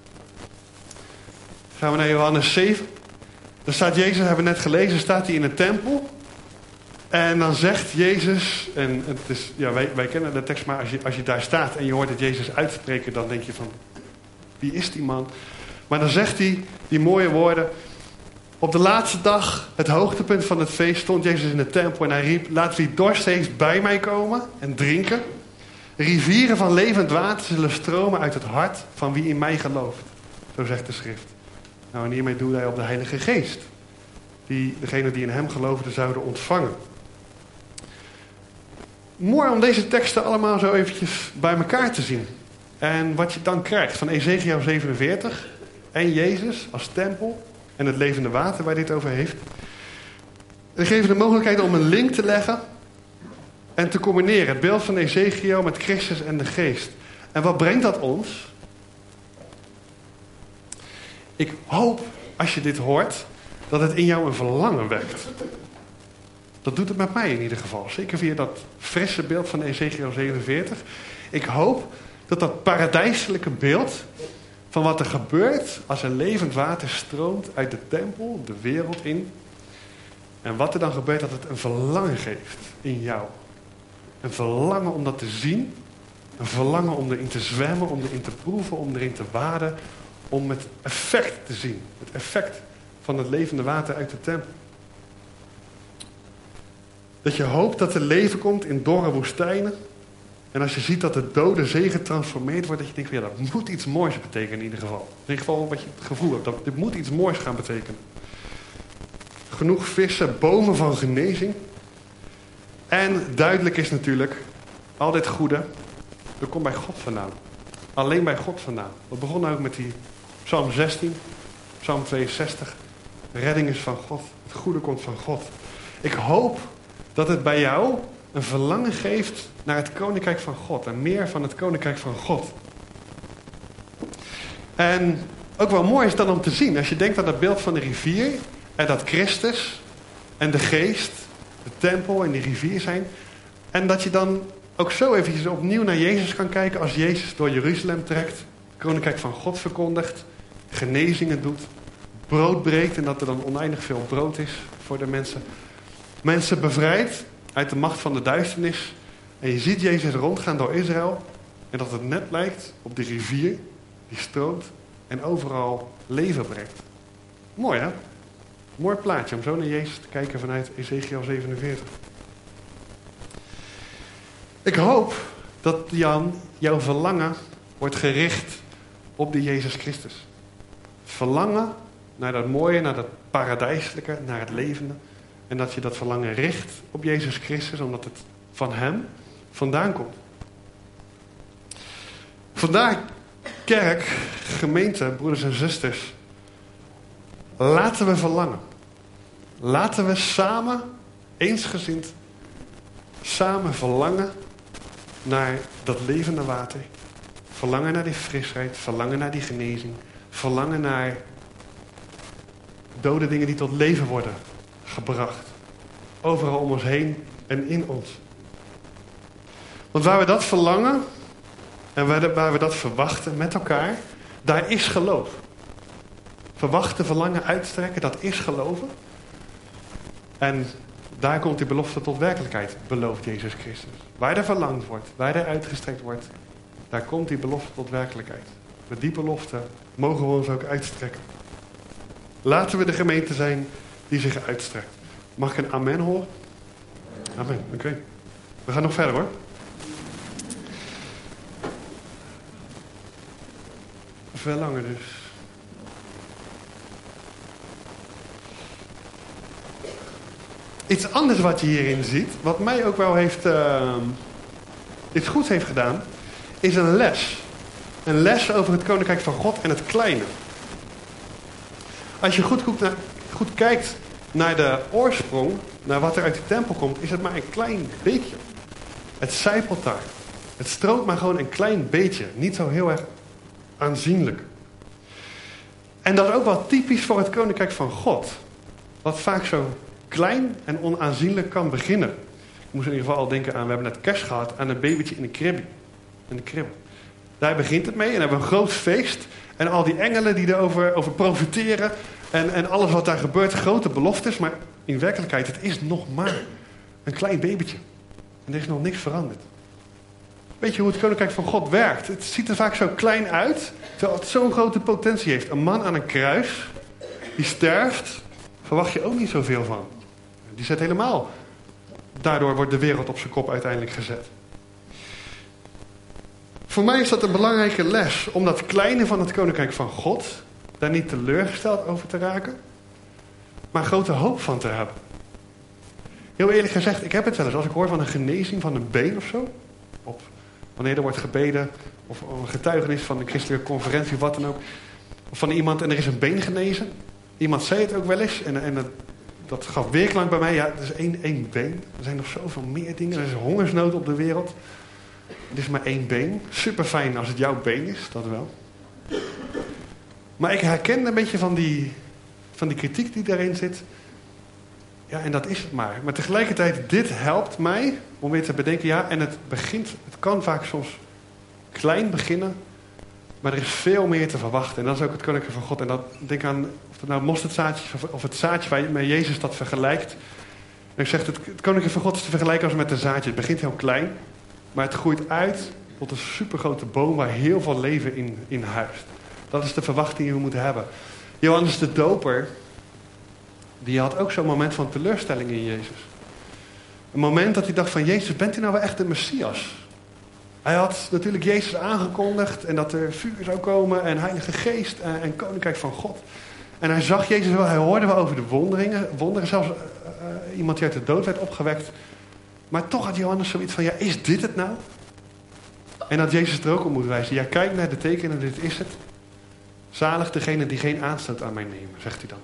Gaan we naar Johannes 7. Daar staat Jezus, hebben we net gelezen, staat hij in de tempel. En dan zegt Jezus, en het is, ja, wij kennen de tekst, maar als je daar staat en je hoort het Jezus uitspreken, dan denk je van, wie is die man? Maar dan zegt hij die mooie woorden. Op de laatste dag, het hoogtepunt van het feest, stond Jezus in de tempel en hij riep, laat wie dorst heeft bij mij komen en drinken. Rivieren van levend water zullen stromen uit het hart van wie in mij gelooft. Zo zegt de schrift. Nou, en hiermee doet hij op de Heilige Geest. Die degenen die in hem geloofden zouden ontvangen. Mooi om deze teksten allemaal zo eventjes bij elkaar te zien. En wat je dan krijgt van Ezekiel 47 en Jezus als tempel en het levende water waar dit over heeft. We geven de mogelijkheid om een link te leggen en te combineren. Het beeld van Ezekiel met Christus en de Geest. En wat brengt dat ons? Ik hoop, als je dit hoort, dat het in jou een verlangen wekt. Dat doet het met mij in ieder geval. Zeker via dat frisse beeld van Ezekiel 47. Ik hoop dat dat paradijselijke beeld van wat er gebeurt als er levend water stroomt uit de tempel, de wereld in. En wat er dan gebeurt, dat het een verlangen geeft in jou. Een verlangen om dat te zien. Een verlangen om erin te zwemmen, om erin te proeven, om erin te waden. Om het effect te zien. Het effect van het levende water uit de tempel. Dat je hoopt dat er leven komt in dorre woestijnen. En als je ziet dat de dode zee getransformeerd wordt, dat je denkt van ja, dat moet iets moois betekenen in ieder geval. In ieder geval wat je het gevoel hebt, dat dit moet iets moois gaan betekenen. Genoeg vissen, bomen van genezing. En duidelijk is natuurlijk, al dit goede, dat komt bij God vandaan. Alleen bij God vandaan. We begonnen ook met die Psalm 16, Psalm 62. Redding is van God, het goede komt van God. Ik hoop dat het bij jou een verlangen geeft naar het koninkrijk van God. En meer van het koninkrijk van God. En ook wel mooi is dan om te zien, als je denkt aan dat beeld van de rivier, en dat Christus en de Geest, de tempel en die rivier zijn. En dat je dan ook zo eventjes opnieuw naar Jezus kan kijken als Jezus door Jeruzalem trekt, het koninkrijk van God verkondigt, genezingen doet, brood breekt en dat er dan oneindig veel brood is voor de mensen. Mensen bevrijdt uit de macht van de duisternis. En je ziet Jezus rondgaan door Israël. En dat het net lijkt op die rivier die stroomt en overal leven brengt. Mooi hè? Mooi plaatje om zo naar Jezus te kijken vanuit Ezekiel 47. Ik hoop dat jouw verlangen wordt gericht op die Jezus Christus. Verlangen naar dat mooie, naar dat paradijselijke, naar het levende. En dat je dat verlangen richt op Jezus Christus, omdat het van Hem vandaan komt. Vandaar kerk, gemeente, broeders en zusters. Laten we verlangen. Laten we samen, eensgezind, samen verlangen naar dat levende water. Verlangen naar die frisheid, verlangen naar die genezing. Verlangen naar dode dingen die tot leven worden gebracht. Overal om ons heen en in ons. Want waar we dat verlangen en waar we dat verwachten met elkaar, daar is geloof. Verwachten, verlangen, uitstrekken, dat is geloven. En daar komt die belofte tot werkelijkheid, belooft Jezus Christus. Waar er verlangd wordt, waar er uitgestrekt wordt, daar komt die belofte tot werkelijkheid. Met die belofte mogen we ons ook uitstrekken. Laten we de gemeente zijn die zich uitstrekt. Mag ik een amen horen? Amen, oké. We gaan nog verder hoor. Verlangen dus. Iets anders wat je hierin ziet, wat mij ook wel heeft iets goeds heeft gedaan, is een les. Een les over het koninkrijk van God en het kleine. Als je goed kijkt naar de oorsprong, naar wat er uit de tempel komt, is het maar een klein beetje. Het sijpelt daar. Het stroomt maar gewoon een klein beetje. Niet zo heel erg aanzienlijk. En dat is ook wel typisch voor het koninkrijk van God. Wat vaak zo klein en onaanzienlijk kan beginnen. Ik moest in ieder geval al denken aan, we hebben net kerst gehad, aan een babytje in de krib. Daar begint het mee en hebben we een groot feest. En al die engelen die erover profiteren. En alles wat daar gebeurt, grote beloftes. Maar in werkelijkheid, het is nog maar een klein babytje. En er is nog niks veranderd. Weet je hoe het koninkrijk van God werkt? Het ziet er vaak zo klein uit, terwijl het zo'n grote potentie heeft. Een man aan een kruis, die sterft, verwacht je ook niet zoveel van. Die zet helemaal. Daardoor wordt de wereld op zijn kop uiteindelijk gezet. Voor mij is dat een belangrijke les. Om dat kleine van het koninkrijk van God, daar niet teleurgesteld over te raken. Maar grote hoop van te hebben. Heel eerlijk gezegd, ik heb het wel eens. Als ik hoor van een genezing van een been of zo. Op Wanneer er wordt gebeden, of een getuigenis van een christelijke conferentie, wat dan ook. Of van iemand en er is een been genezen. Iemand zei het ook wel eens en dat gaf weerklank bij mij. Ja, het is één been. Er zijn nog zoveel meer dingen. Er is hongersnood op de wereld. Het is maar één been. Super fijn als het jouw been is, dat wel. Maar ik herken een beetje van die kritiek die daarin zit. Ja, en dat is het maar. Maar tegelijkertijd, dit helpt mij om weer te bedenken, ja, en het kan vaak soms klein beginnen, maar er is veel meer te verwachten. En dat is ook het koninkrijk van God. En dat, denk aan, of het nou mosterdzaadje of het zaadje waarmee Jezus dat vergelijkt. En ik zeg, het koninkrijk van God is te vergelijken als met een zaadje. Het begint heel klein, maar het groeit uit tot een supergrote boom waar heel veel leven in huist. Dat is de verwachting die we moeten hebben. Johannes de Doper, die had ook zo'n moment van teleurstelling in Jezus. Een moment dat hij dacht van, Jezus, bent u nou wel echt de Messias? Hij had natuurlijk Jezus aangekondigd en dat er vuur zou komen en Heilige Geest en Koninkrijk van God. En hij zag Jezus wel, hij hoorde wel over de wonderen, zelfs iemand die uit de dood werd opgewekt. Maar toch had Johannes zoiets van, ja, is dit het nou? En dat Jezus er ook op moet wijzen. Ja, kijk naar de tekenen, dit is het. Zalig degene die geen aanstoot aan mij nemen, zegt hij dan.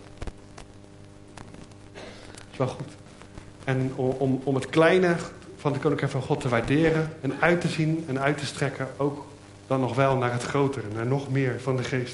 Dat is wel goed. En om het kleine van de Koninkrijk van God te waarderen en uit te zien en uit te strekken, ook dan nog wel naar het grotere, naar nog meer van de geest.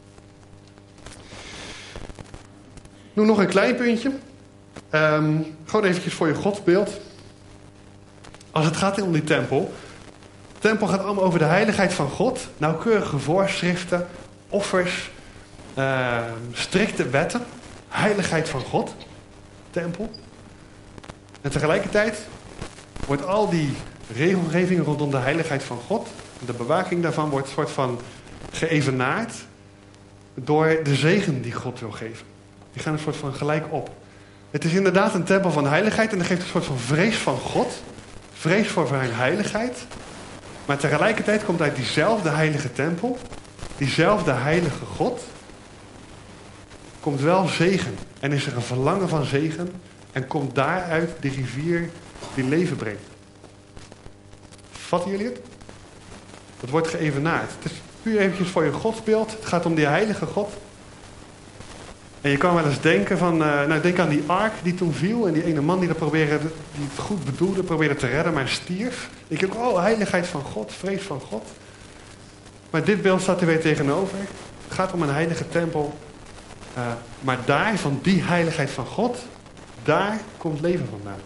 Nu nog een klein puntje. Gewoon eventjes voor je godsbeeld. Als het gaat om die tempel. De tempel gaat allemaal over de heiligheid van God. Nauwkeurige voorschriften, offers, strikte wetten. Heiligheid van God. Tempel. En tegelijkertijd wordt al die regelgeving rondom de heiligheid van God, de bewaking daarvan, wordt een soort van geëvenaard door de zegen die God wil geven. Die gaan een soort van gelijk op. Het is inderdaad een tempel van heiligheid en dat geeft een soort van vrees van God. Vrees voor zijn heiligheid. Maar tegelijkertijd komt uit diezelfde heilige tempel, diezelfde heilige God, komt wel zegen. En is er een verlangen van zegen en komt daaruit de rivier die leven brengt. Vatten jullie het? Dat wordt geëvenaard. Het is puur eventjes voor je godsbeeld. Het gaat om die heilige God. En je kan wel eens denken van, denk aan die ark die toen viel en die ene man die het goed bedoelde, probeerde te redden, maar stierf. Ik denk, oh, heiligheid van God, vrees van God. Maar dit beeld staat er weer tegenover. Het gaat om een heilige tempel. Maar daar, van die heiligheid van God, daar komt leven vandaan.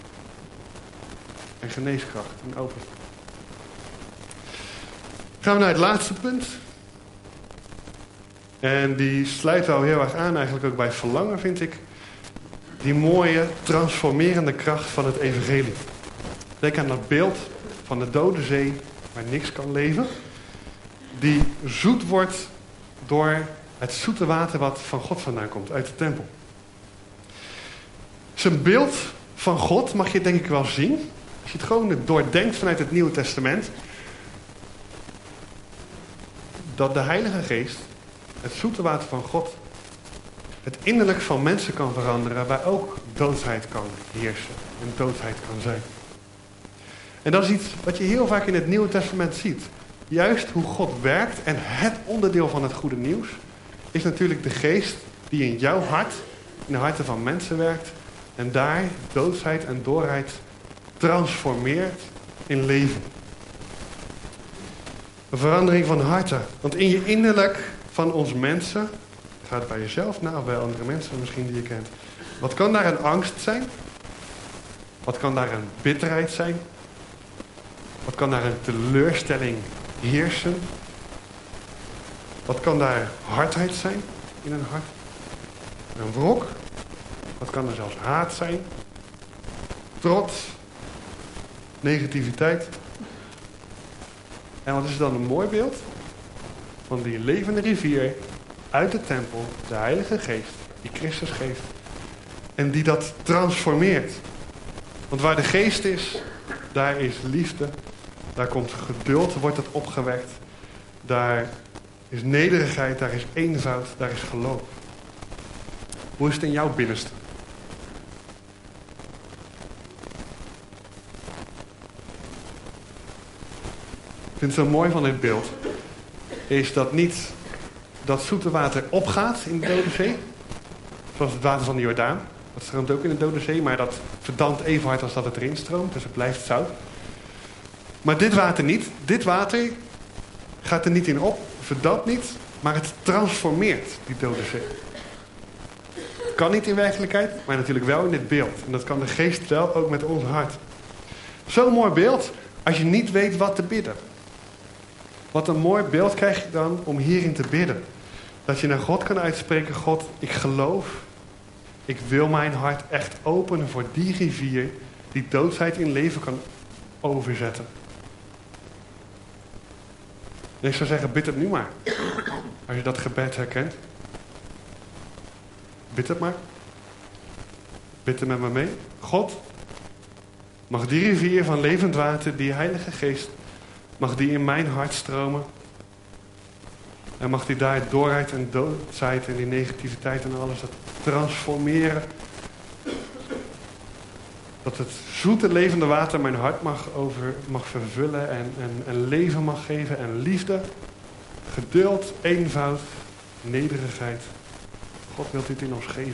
En geneeskracht en open. Gaan we naar het laatste punt. En die sluit wel heel erg aan, eigenlijk ook bij verlangen, vind ik. Die mooie, transformerende kracht van het evangelie. Denk aan dat beeld van de dode zee, waar niks kan leven. Die zoet wordt door het zoete water wat van God vandaan komt, uit de tempel. Zijn beeld van God mag je denk ik wel zien. Als je het gewoon doordenkt vanuit het Nieuwe Testament. Dat de Heilige Geest, het zoete water van God, het innerlijk van mensen kan veranderen, waar ook doodsheid kan heersen en doodsheid kan zijn. En dat is iets wat je heel vaak in het Nieuwe Testament ziet. Juist hoe God werkt en het onderdeel van het goede nieuws is natuurlijk de geest die in jouw hart, in de harten van mensen werkt en daar doodsheid en doorheid transformeert in leven. Een verandering van harten. Want in je innerlijk van ons mensen, ga het bij jezelf na of bij andere mensen misschien die je kent. Wat kan daar een angst zijn? Wat kan daar een bitterheid zijn? Wat kan daar een teleurstelling heersen? Wat kan daar hardheid zijn in een hart? Een wrok? Wat kan er zelfs haat zijn? Trots? Negativiteit? En wat is dan een mooi beeld? Van die levende rivier uit de tempel, de Heilige Geest, die Christus geeft. En die dat transformeert. Want waar de geest is, daar is liefde. Daar komt geduld, wordt het opgewekt. Daar is nederigheid, daar is eenvoud, daar is geloof. Hoe is het in jouw binnenste? vind zo mooi van dit beeld, is dat niet dat zoete water opgaat in de Dode Zee, zoals het water van de Jordaan. Dat stroomt ook in de Dode Zee, maar dat verdampt even hard als dat het erin stroomt, dus het blijft zout. Maar dit water niet. Dit water gaat er niet in op, verdampt niet, maar het transformeert die Dode Zee. Kan niet in werkelijkheid, maar natuurlijk wel in dit beeld. En dat kan de Geest wel, ook met ons hart. Zo'n mooi beeld als je niet weet wat te bidden. Wat een mooi beeld krijg je dan om hierin te bidden. Dat je naar God kan uitspreken: God, ik geloof. Ik wil mijn hart echt openen voor die rivier die doodsheid in leven kan overzetten. En ik zou zeggen, bid het nu maar. Als je dat gebed herkent. Bid het maar. Bid er met me mee. God, mag die rivier van levend water, die Heilige Geest, mag die in mijn hart stromen. En mag die daar doorheid en doodsheid en die negativiteit en alles dat transformeren. Dat het zoete levende water mijn hart mag vervullen en leven mag geven. En liefde, geduld, eenvoud, nederigheid. God wil dit in ons geven.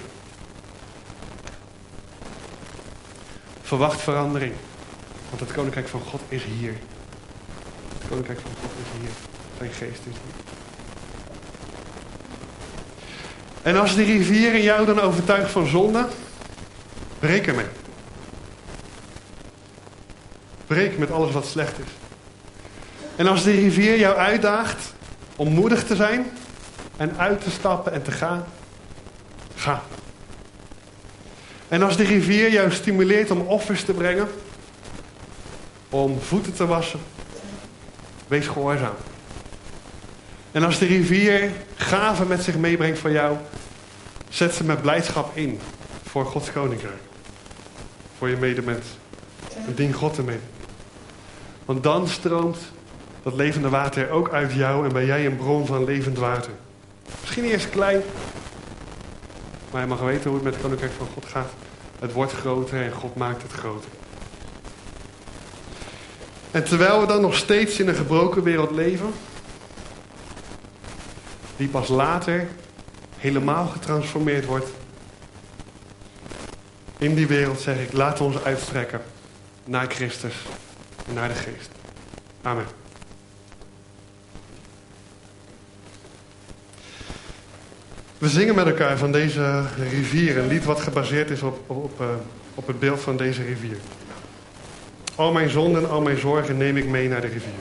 Verwacht verandering. Want het Koninkrijk van God is hier. Het Koninkrijk van God is hier. Zijn Geest is hier. En als die rivier in jou dan overtuigt van zonde, breek ermee. Breek met alles wat slecht is. En als die rivier jou uitdaagt om moedig te zijn en uit te stappen en te gaan, ga. En als die rivier jou stimuleert om offers te brengen, om voeten te wassen, wees gehoorzaam. En als de rivier gaven met zich meebrengt voor jou, zet ze met blijdschap in voor Gods Koninkrijk. Voor je medemens. En dien God ermee. Want dan stroomt dat levende water ook uit jou en ben jij een bron van levend water. Misschien eerst klein, maar je mag weten hoe het met het Koninkrijk van God gaat. Het wordt groter en God maakt het groter. En terwijl we dan nog steeds in een gebroken wereld leven, die pas later helemaal getransformeerd wordt, in die wereld zeg ik, laten we ons uitstrekken naar Christus en naar de Geest. Amen. We zingen met elkaar van deze rivier, een lied wat gebaseerd is op het beeld van deze rivier. Al mijn zonden en al mijn zorgen neem ik mee naar de rivier.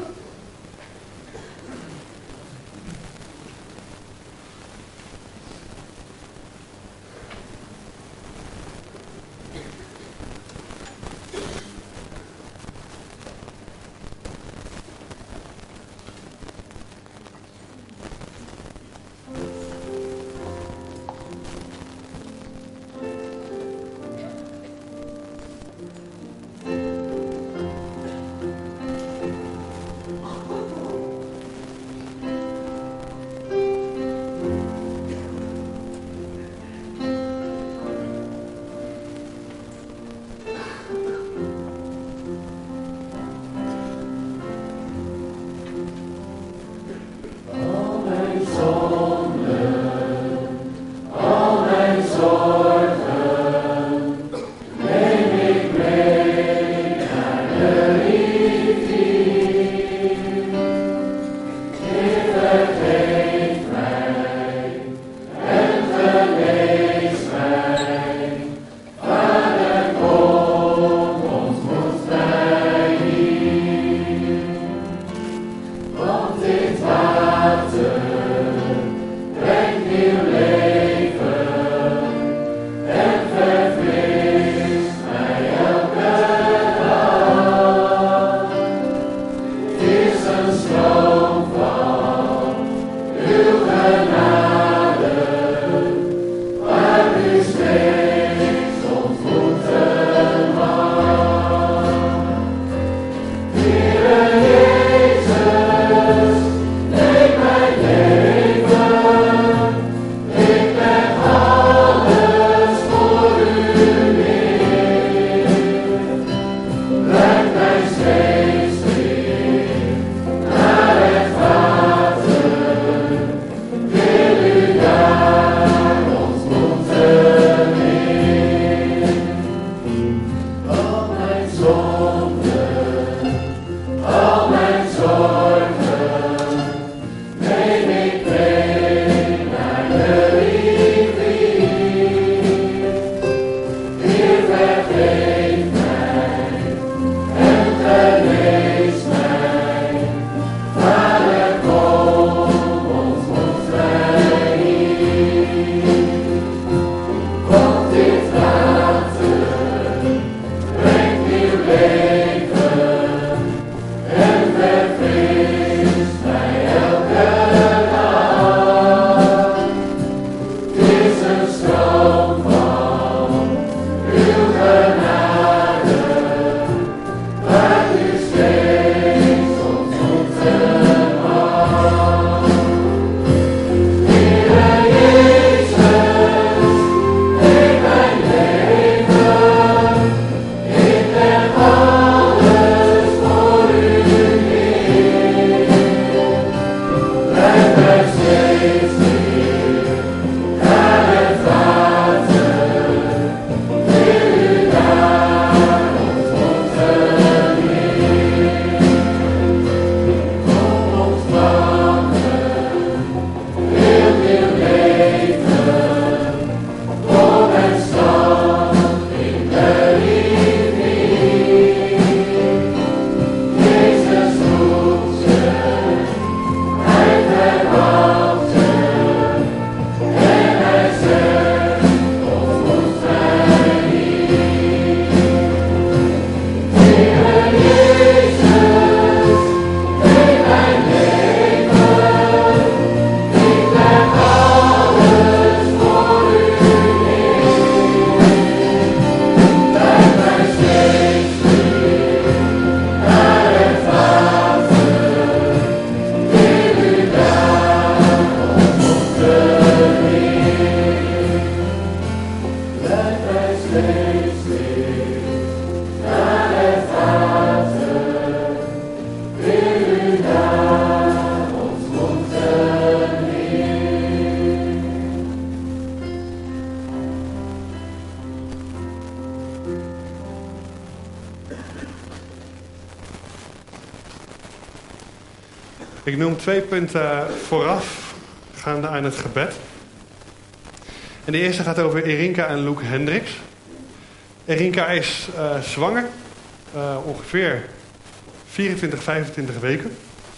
Ik noem 2 punten voorafgaande aan het gebed. En de eerste gaat over Erinka en Luc Hendricks. Erinka is zwanger, ongeveer 24, 25 weken.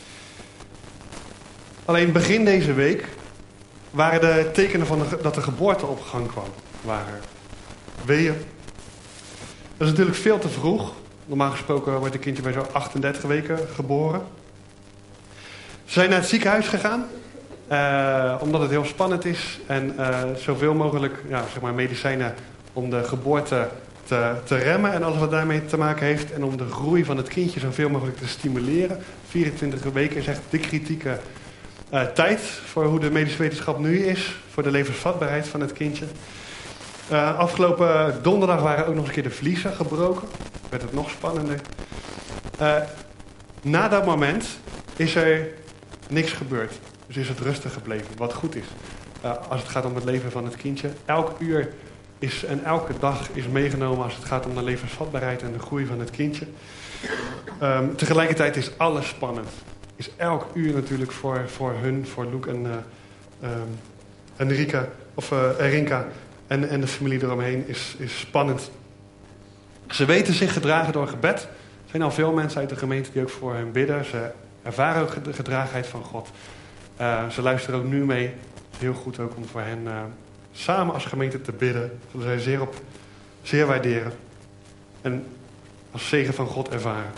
Alleen begin deze week waren de tekenen van dat de geboorte op gang kwam. Waren weeën. Dat is natuurlijk veel te vroeg. Normaal gesproken wordt een kindje bij zo'n 38 weken geboren. Ze zijn naar het ziekenhuis gegaan. Omdat het heel spannend is. En zoveel mogelijk medicijnen om de geboorte te remmen. En alles wat daarmee te maken heeft. En om de groei van het kindje zoveel mogelijk te stimuleren. 24 weken is echt de kritieke tijd voor hoe de medische wetenschap nu is. Voor de levensvatbaarheid van het kindje. Afgelopen donderdag waren ook nog eens een keer de vliezen gebroken. Werd het nog spannender. Na dat moment is er niks gebeurd. Dus is het rustig gebleven, wat goed is. Als het gaat om het leven van het kindje. Elk uur en elke dag is meegenomen als het gaat om de levensvatbaarheid en de groei van het kindje. Tegelijkertijd is alles spannend. Is elk uur natuurlijk voor Luc en Erinka en de familie eromheen is spannend. Ze weten zich gedragen door gebed. Er zijn al veel mensen uit de gemeente die ook voor hen bidden. Ze ervaren ook de gedragenheid van God. Ze luisteren ook nu mee. Het is heel goed ook om voor hen samen als gemeente te bidden. Dat zij zeer waarderen. En als zegen van God ervaren.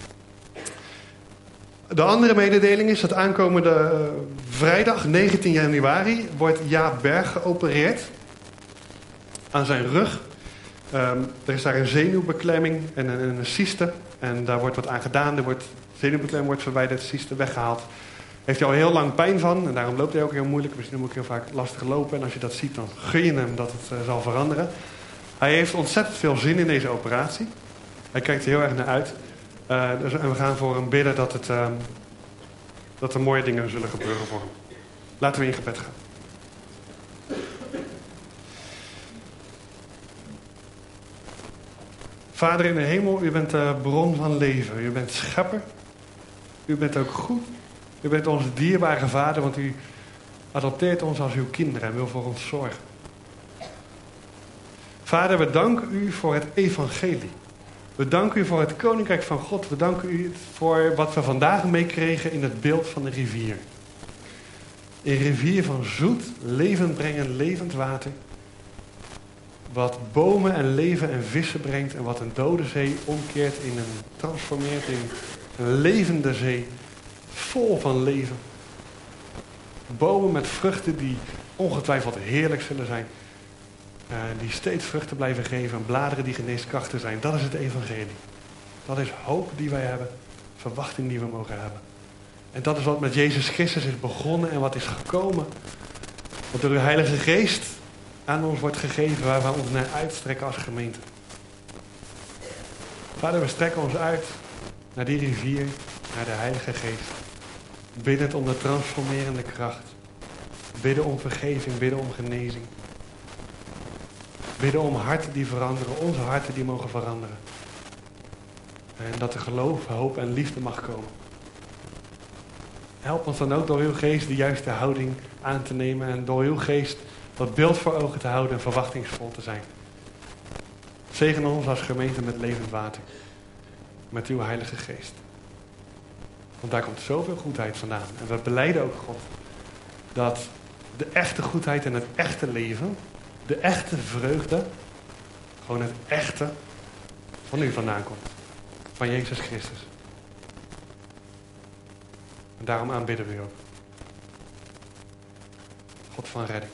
De andere mededeling is dat aankomende vrijdag 19 januari wordt Jaap Berg geopereerd. Aan zijn rug. Er is daar een zenuwbeklemming en een cyste. En daar wordt wat aan gedaan. De zenuwbeklemming wordt verwijderd, de cyste weggehaald. Heeft hij al heel lang pijn van. En daarom loopt hij ook heel moeilijk. Misschien moet ik heel vaak lastig lopen. En als je dat ziet, dan gun je hem dat het zal veranderen. Hij heeft ontzettend veel zin in deze operatie. Hij kijkt er heel erg naar uit. En we gaan voor hem bidden dat er mooie dingen zullen gebeuren voor hem. Laten we in gebed gaan. Vader in de hemel, u bent de bron van leven. U bent schepper. U bent ook goed. U bent onze dierbare vader, want u adopteert ons als uw kinderen en wil voor ons zorgen. Vader, we danken u voor het evangelie. We danken u voor het koninkrijk van God. We danken u voor wat we vandaag meekregen in het beeld van de rivier. Een rivier van zoet, levendbrengend, levend water. Wat bomen en leven en vissen brengt. En wat een dode zee omkeert transformeert in een levende zee. Vol van leven. Bomen met vruchten die ongetwijfeld heerlijk zullen zijn. Die steeds vruchten blijven geven. En bladeren die geneeskrachtig zijn. Dat is het evangelie. Dat is hoop die wij hebben. Verwachting die we mogen hebben. En dat is wat met Jezus Christus is begonnen. En wat is gekomen. Wat door uw Heilige Geest aan ons wordt gegeven. Waar we ons naar uitstrekken als gemeente. Vader, we strekken ons uit naar die rivier. Naar de Heilige Geest. Biddend om de transformerende kracht. Bidden om vergeving. Bidden om genezing. Bidden om harten die veranderen. Onze harten die mogen veranderen. En dat er geloof, hoop en liefde mag komen. Help ons dan ook door uw geest de juiste houding aan te nemen. En door uw geest dat beeld voor ogen te houden en verwachtingsvol te zijn. Zegen ons als gemeente met levend water. Met uw Heilige Geest. Want daar komt zoveel goedheid vandaan. En we belijden ook, God, dat de echte goedheid en het echte leven, de echte vreugde, gewoon het echte, van u vandaan komt. Van Jezus Christus. En daarom aanbidden we u ook. God van redding.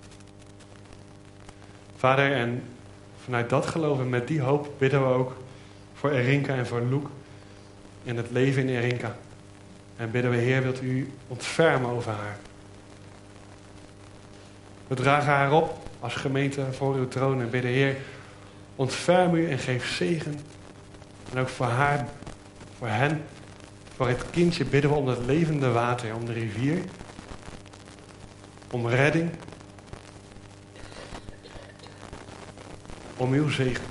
Vader, en vanuit dat geloof en met die hoop bidden we ook voor Erinka en voor Luc. En het leven in Erinka. En bidden we, Heer, wilt u ontfermen over haar. We dragen haar op als gemeente voor uw troon en bidden, Heer, ontferm u en geef zegen. En ook voor haar, voor hen, voor het kindje bidden we om het levende water, om de rivier. Om redding. Om uw zegen.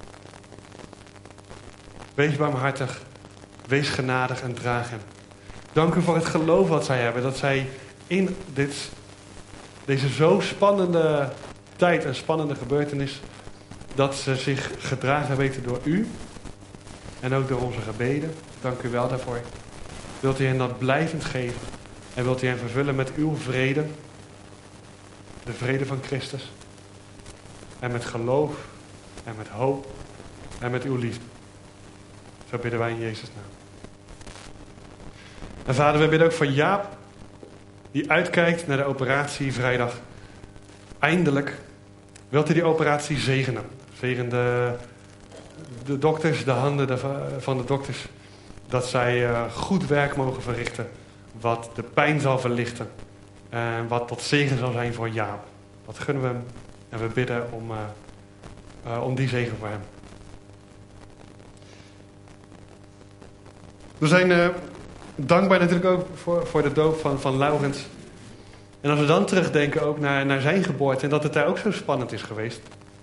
Wees barmhartig, wees genadig en draag hem. Dank u voor het geloof wat zij hebben. Dat zij in deze zo spannende tijd en spannende gebeurtenis, dat ze zich gedragen weten door u. En ook door onze gebeden. Dank u wel daarvoor. Wilt u hen dat blijvend geven. En wilt u hen vervullen met uw vrede. De vrede van Christus. En met geloof. En met hoop. En met uw liefde. Zo bidden wij in Jezus' naam. En vader, we bidden ook voor Jaap. Die uitkijkt naar de operatie vrijdag. Eindelijk wilt u die operatie zegenen. Zegen de dokters, de handen van de dokters. Dat zij goed werk mogen verrichten. Wat de pijn zal verlichten. En wat tot zegen zal zijn voor Jaap. Dat gunnen we hem. En we bidden om die zegen voor hem. We zijn dankbaar natuurlijk ook voor de doop van Laurens. En als we dan terugdenken ook naar zijn geboorte. En dat het daar ook zo spannend is geweest.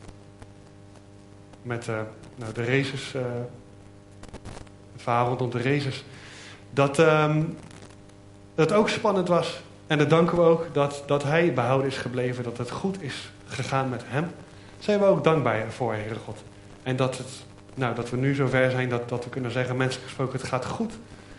Met de races. Het verhaal rondom de races. Dat het ook spannend was. En dan danken we ook dat hij behouden is gebleven. Dat het goed is gegaan met hem. Zijn we ook dankbaar voor, Heere God. En dat we nu zover zijn dat we kunnen zeggen, menselijk gesproken, het gaat goed.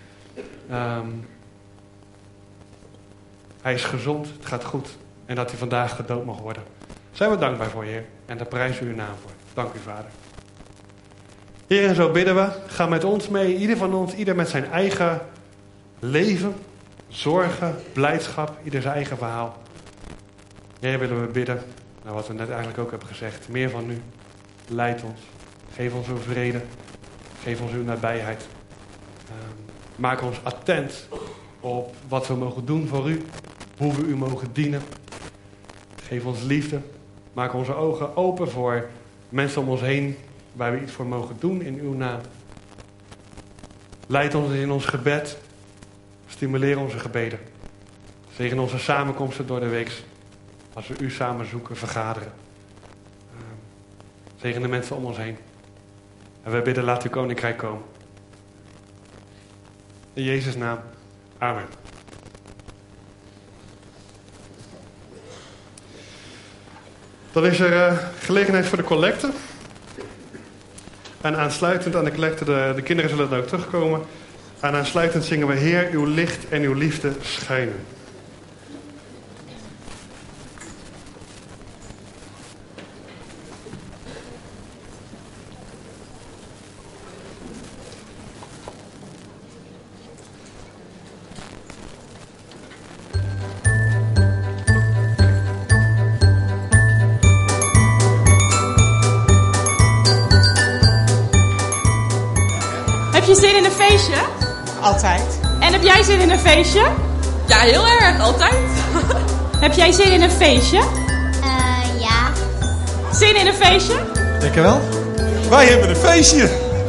Hij is gezond, het gaat goed. En dat hij vandaag gedood mag worden. Zijn we dankbaar voor, Heer. En daar prijzen we uw naam voor. Dank u, Vader. Heer, en zo bidden we. Ga met ons mee. Ieder van ons, ieder met zijn eigen leven, zorgen, blijdschap. Ieder zijn eigen verhaal. Heer, willen we bidden. Nou, wat we net eigenlijk ook hebben gezegd. Meer van u. Leid ons. Geef ons uw vrede. Geef ons uw nabijheid. Maak ons attent op wat we mogen doen voor u. Hoe we u mogen dienen. Geef ons liefde. Maak onze ogen open voor mensen om ons heen. Waar we iets voor mogen doen in uw naam. Leid ons in ons gebed. Stimuleer onze gebeden. Zegen onze samenkomsten door de week. Als we u samen zoeken, vergaderen. Zegen de mensen om ons heen. En wij bidden, laat uw koninkrijk komen. In Jezus' naam. Amen. Dan is er gelegenheid voor de collecte. En aansluitend aan de collecte, de kinderen zullen dan ook terugkomen. En aansluitend zingen we Heer, uw licht en uw liefde schijnen. Heb je zin in een feestje? Altijd. En heb jij zin in een feestje? Ja, heel erg. Altijd. Heb jij zin in een feestje? Ja. Zin in een feestje? Lekker wel. Wij hebben een feestje.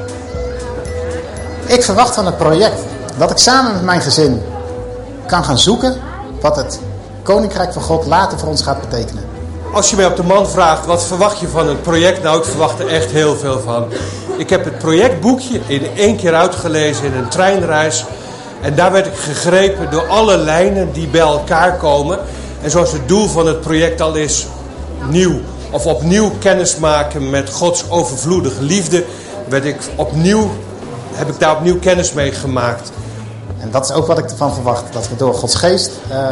Ik verwacht van het project dat ik samen met mijn gezin kan gaan zoeken wat het Koninkrijk van God later voor ons gaat betekenen. Als je mij op de man vraagt, wat verwacht je van het project? Nou, ik verwacht er echt heel veel van. Ik heb het projectboekje in 1 keer uitgelezen in een treinreis. En daar werd ik gegrepen door alle lijnen die bij elkaar komen. En zoals het doel van het project al is, opnieuw kennis maken met Gods overvloedige liefde, heb ik daar opnieuw kennis mee gemaakt. En dat is ook wat ik ervan verwacht. Dat we door Gods geest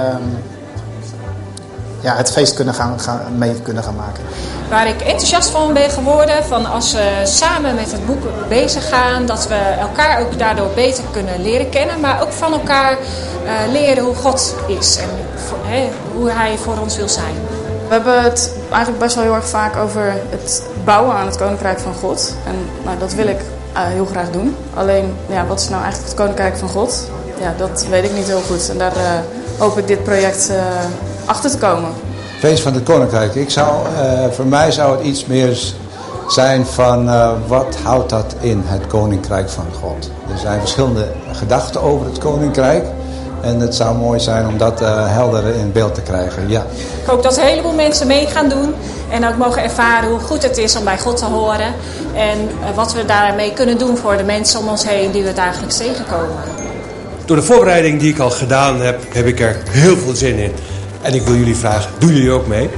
het feest mee kunnen gaan maken. Waar ik enthousiast van ben geworden, van als we samen met het boek bezig gaan, dat we elkaar ook daardoor beter kunnen leren kennen, maar ook van elkaar leren hoe God is en hoe Hij voor ons wil zijn. We hebben het eigenlijk best wel heel erg vaak over het bouwen aan het Koninkrijk van God. En dat wil ik heel graag doen. Alleen, wat is nou eigenlijk het Koninkrijk van God? Ja, dat weet ik niet heel goed. En daar hoop ik dit project achter te komen. Feest van het Koninkrijk. Voor mij zou het iets meer zijn van wat houdt dat in het Koninkrijk van God. Er zijn verschillende gedachten over het Koninkrijk. En het zou mooi zijn om dat helder in beeld te krijgen. Ja. Ik hoop dat een heleboel mensen mee gaan doen. En ook mogen ervaren hoe goed het is om bij God te horen. En wat we daarmee kunnen doen voor de mensen om ons heen die we dagelijks tegenkomen. Door de voorbereiding die ik al gedaan heb, heb ik er heel veel zin in. En ik wil jullie vragen, doen jullie ook mee?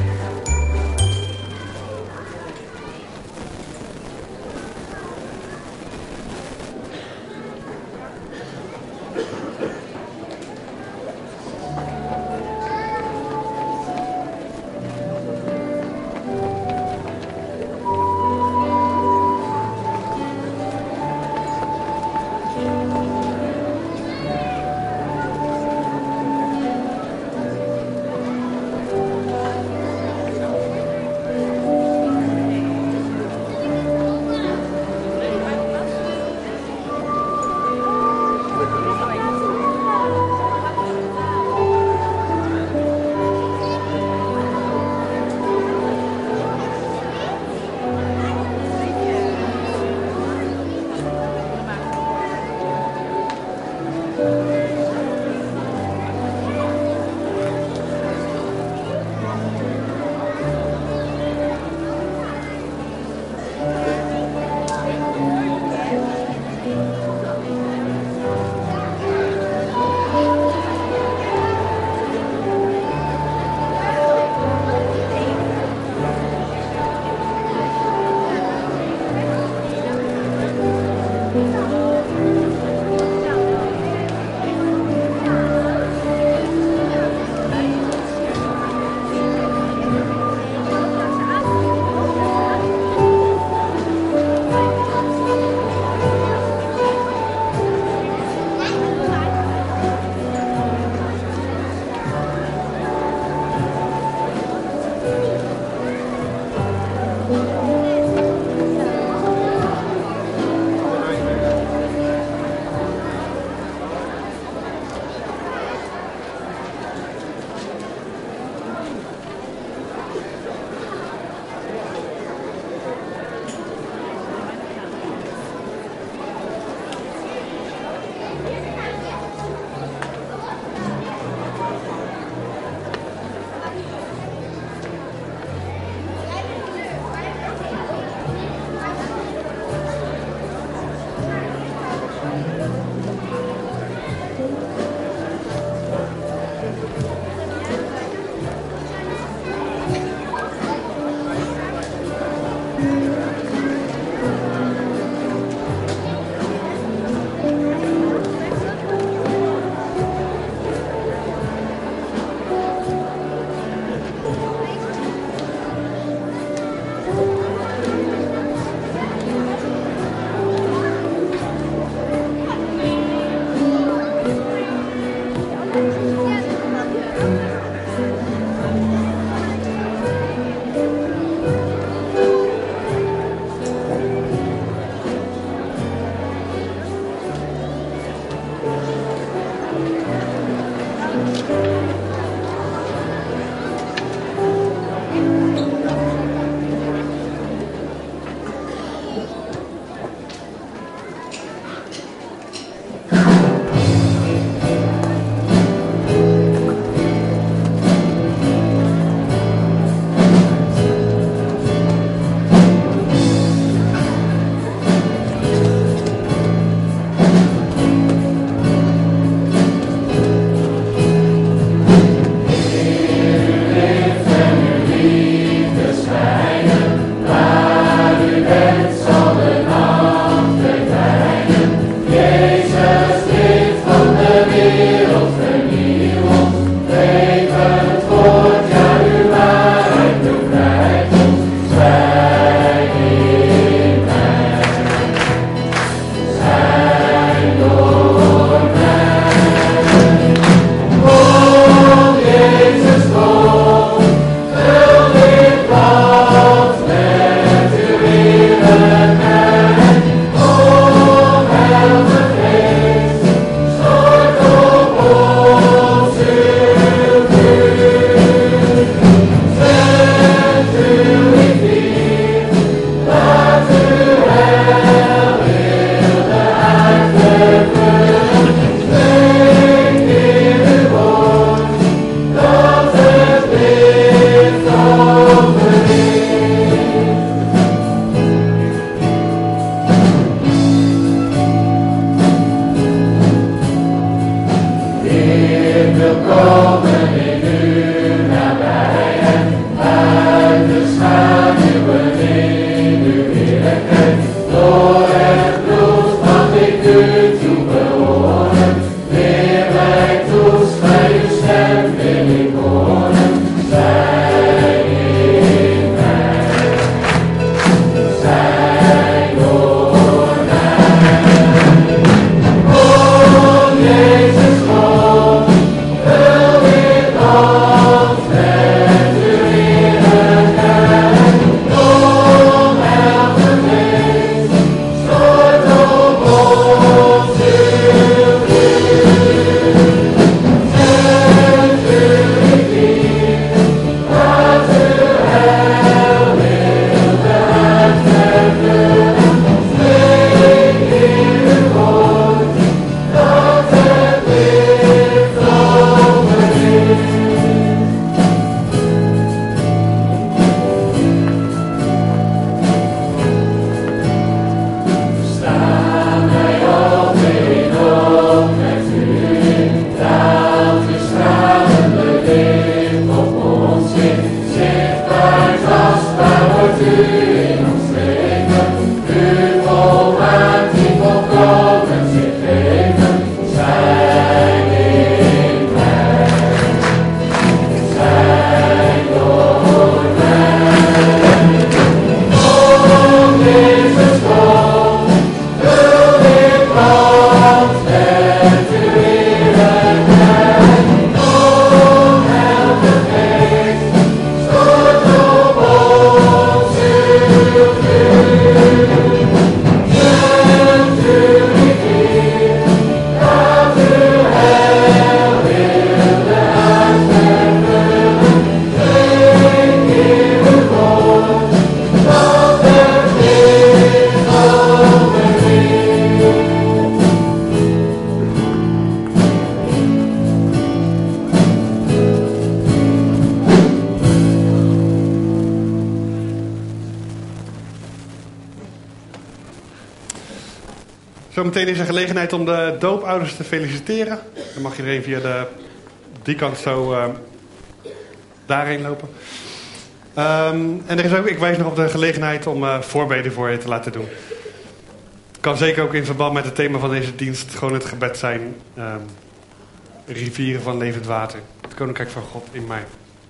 Zometeen is er gelegenheid om de doopouders te feliciteren. Dan mag iedereen via die kant zo daarheen lopen. En er is ook, ik wijs nog op de gelegenheid om voorbeden voor je te laten doen. Het kan zeker ook in verband met het thema van deze dienst gewoon het gebed zijn. Rivieren van levend water. Het Koninkrijk van God in mij.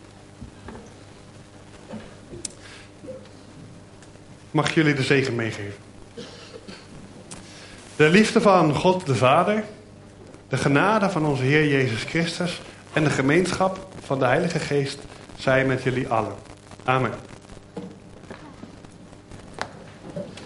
Mag ik jullie de zegen meegeven. De liefde van God de Vader, de genade van onze Heer Jezus Christus en de gemeenschap van de Heilige Geest zij met jullie allen. Amen.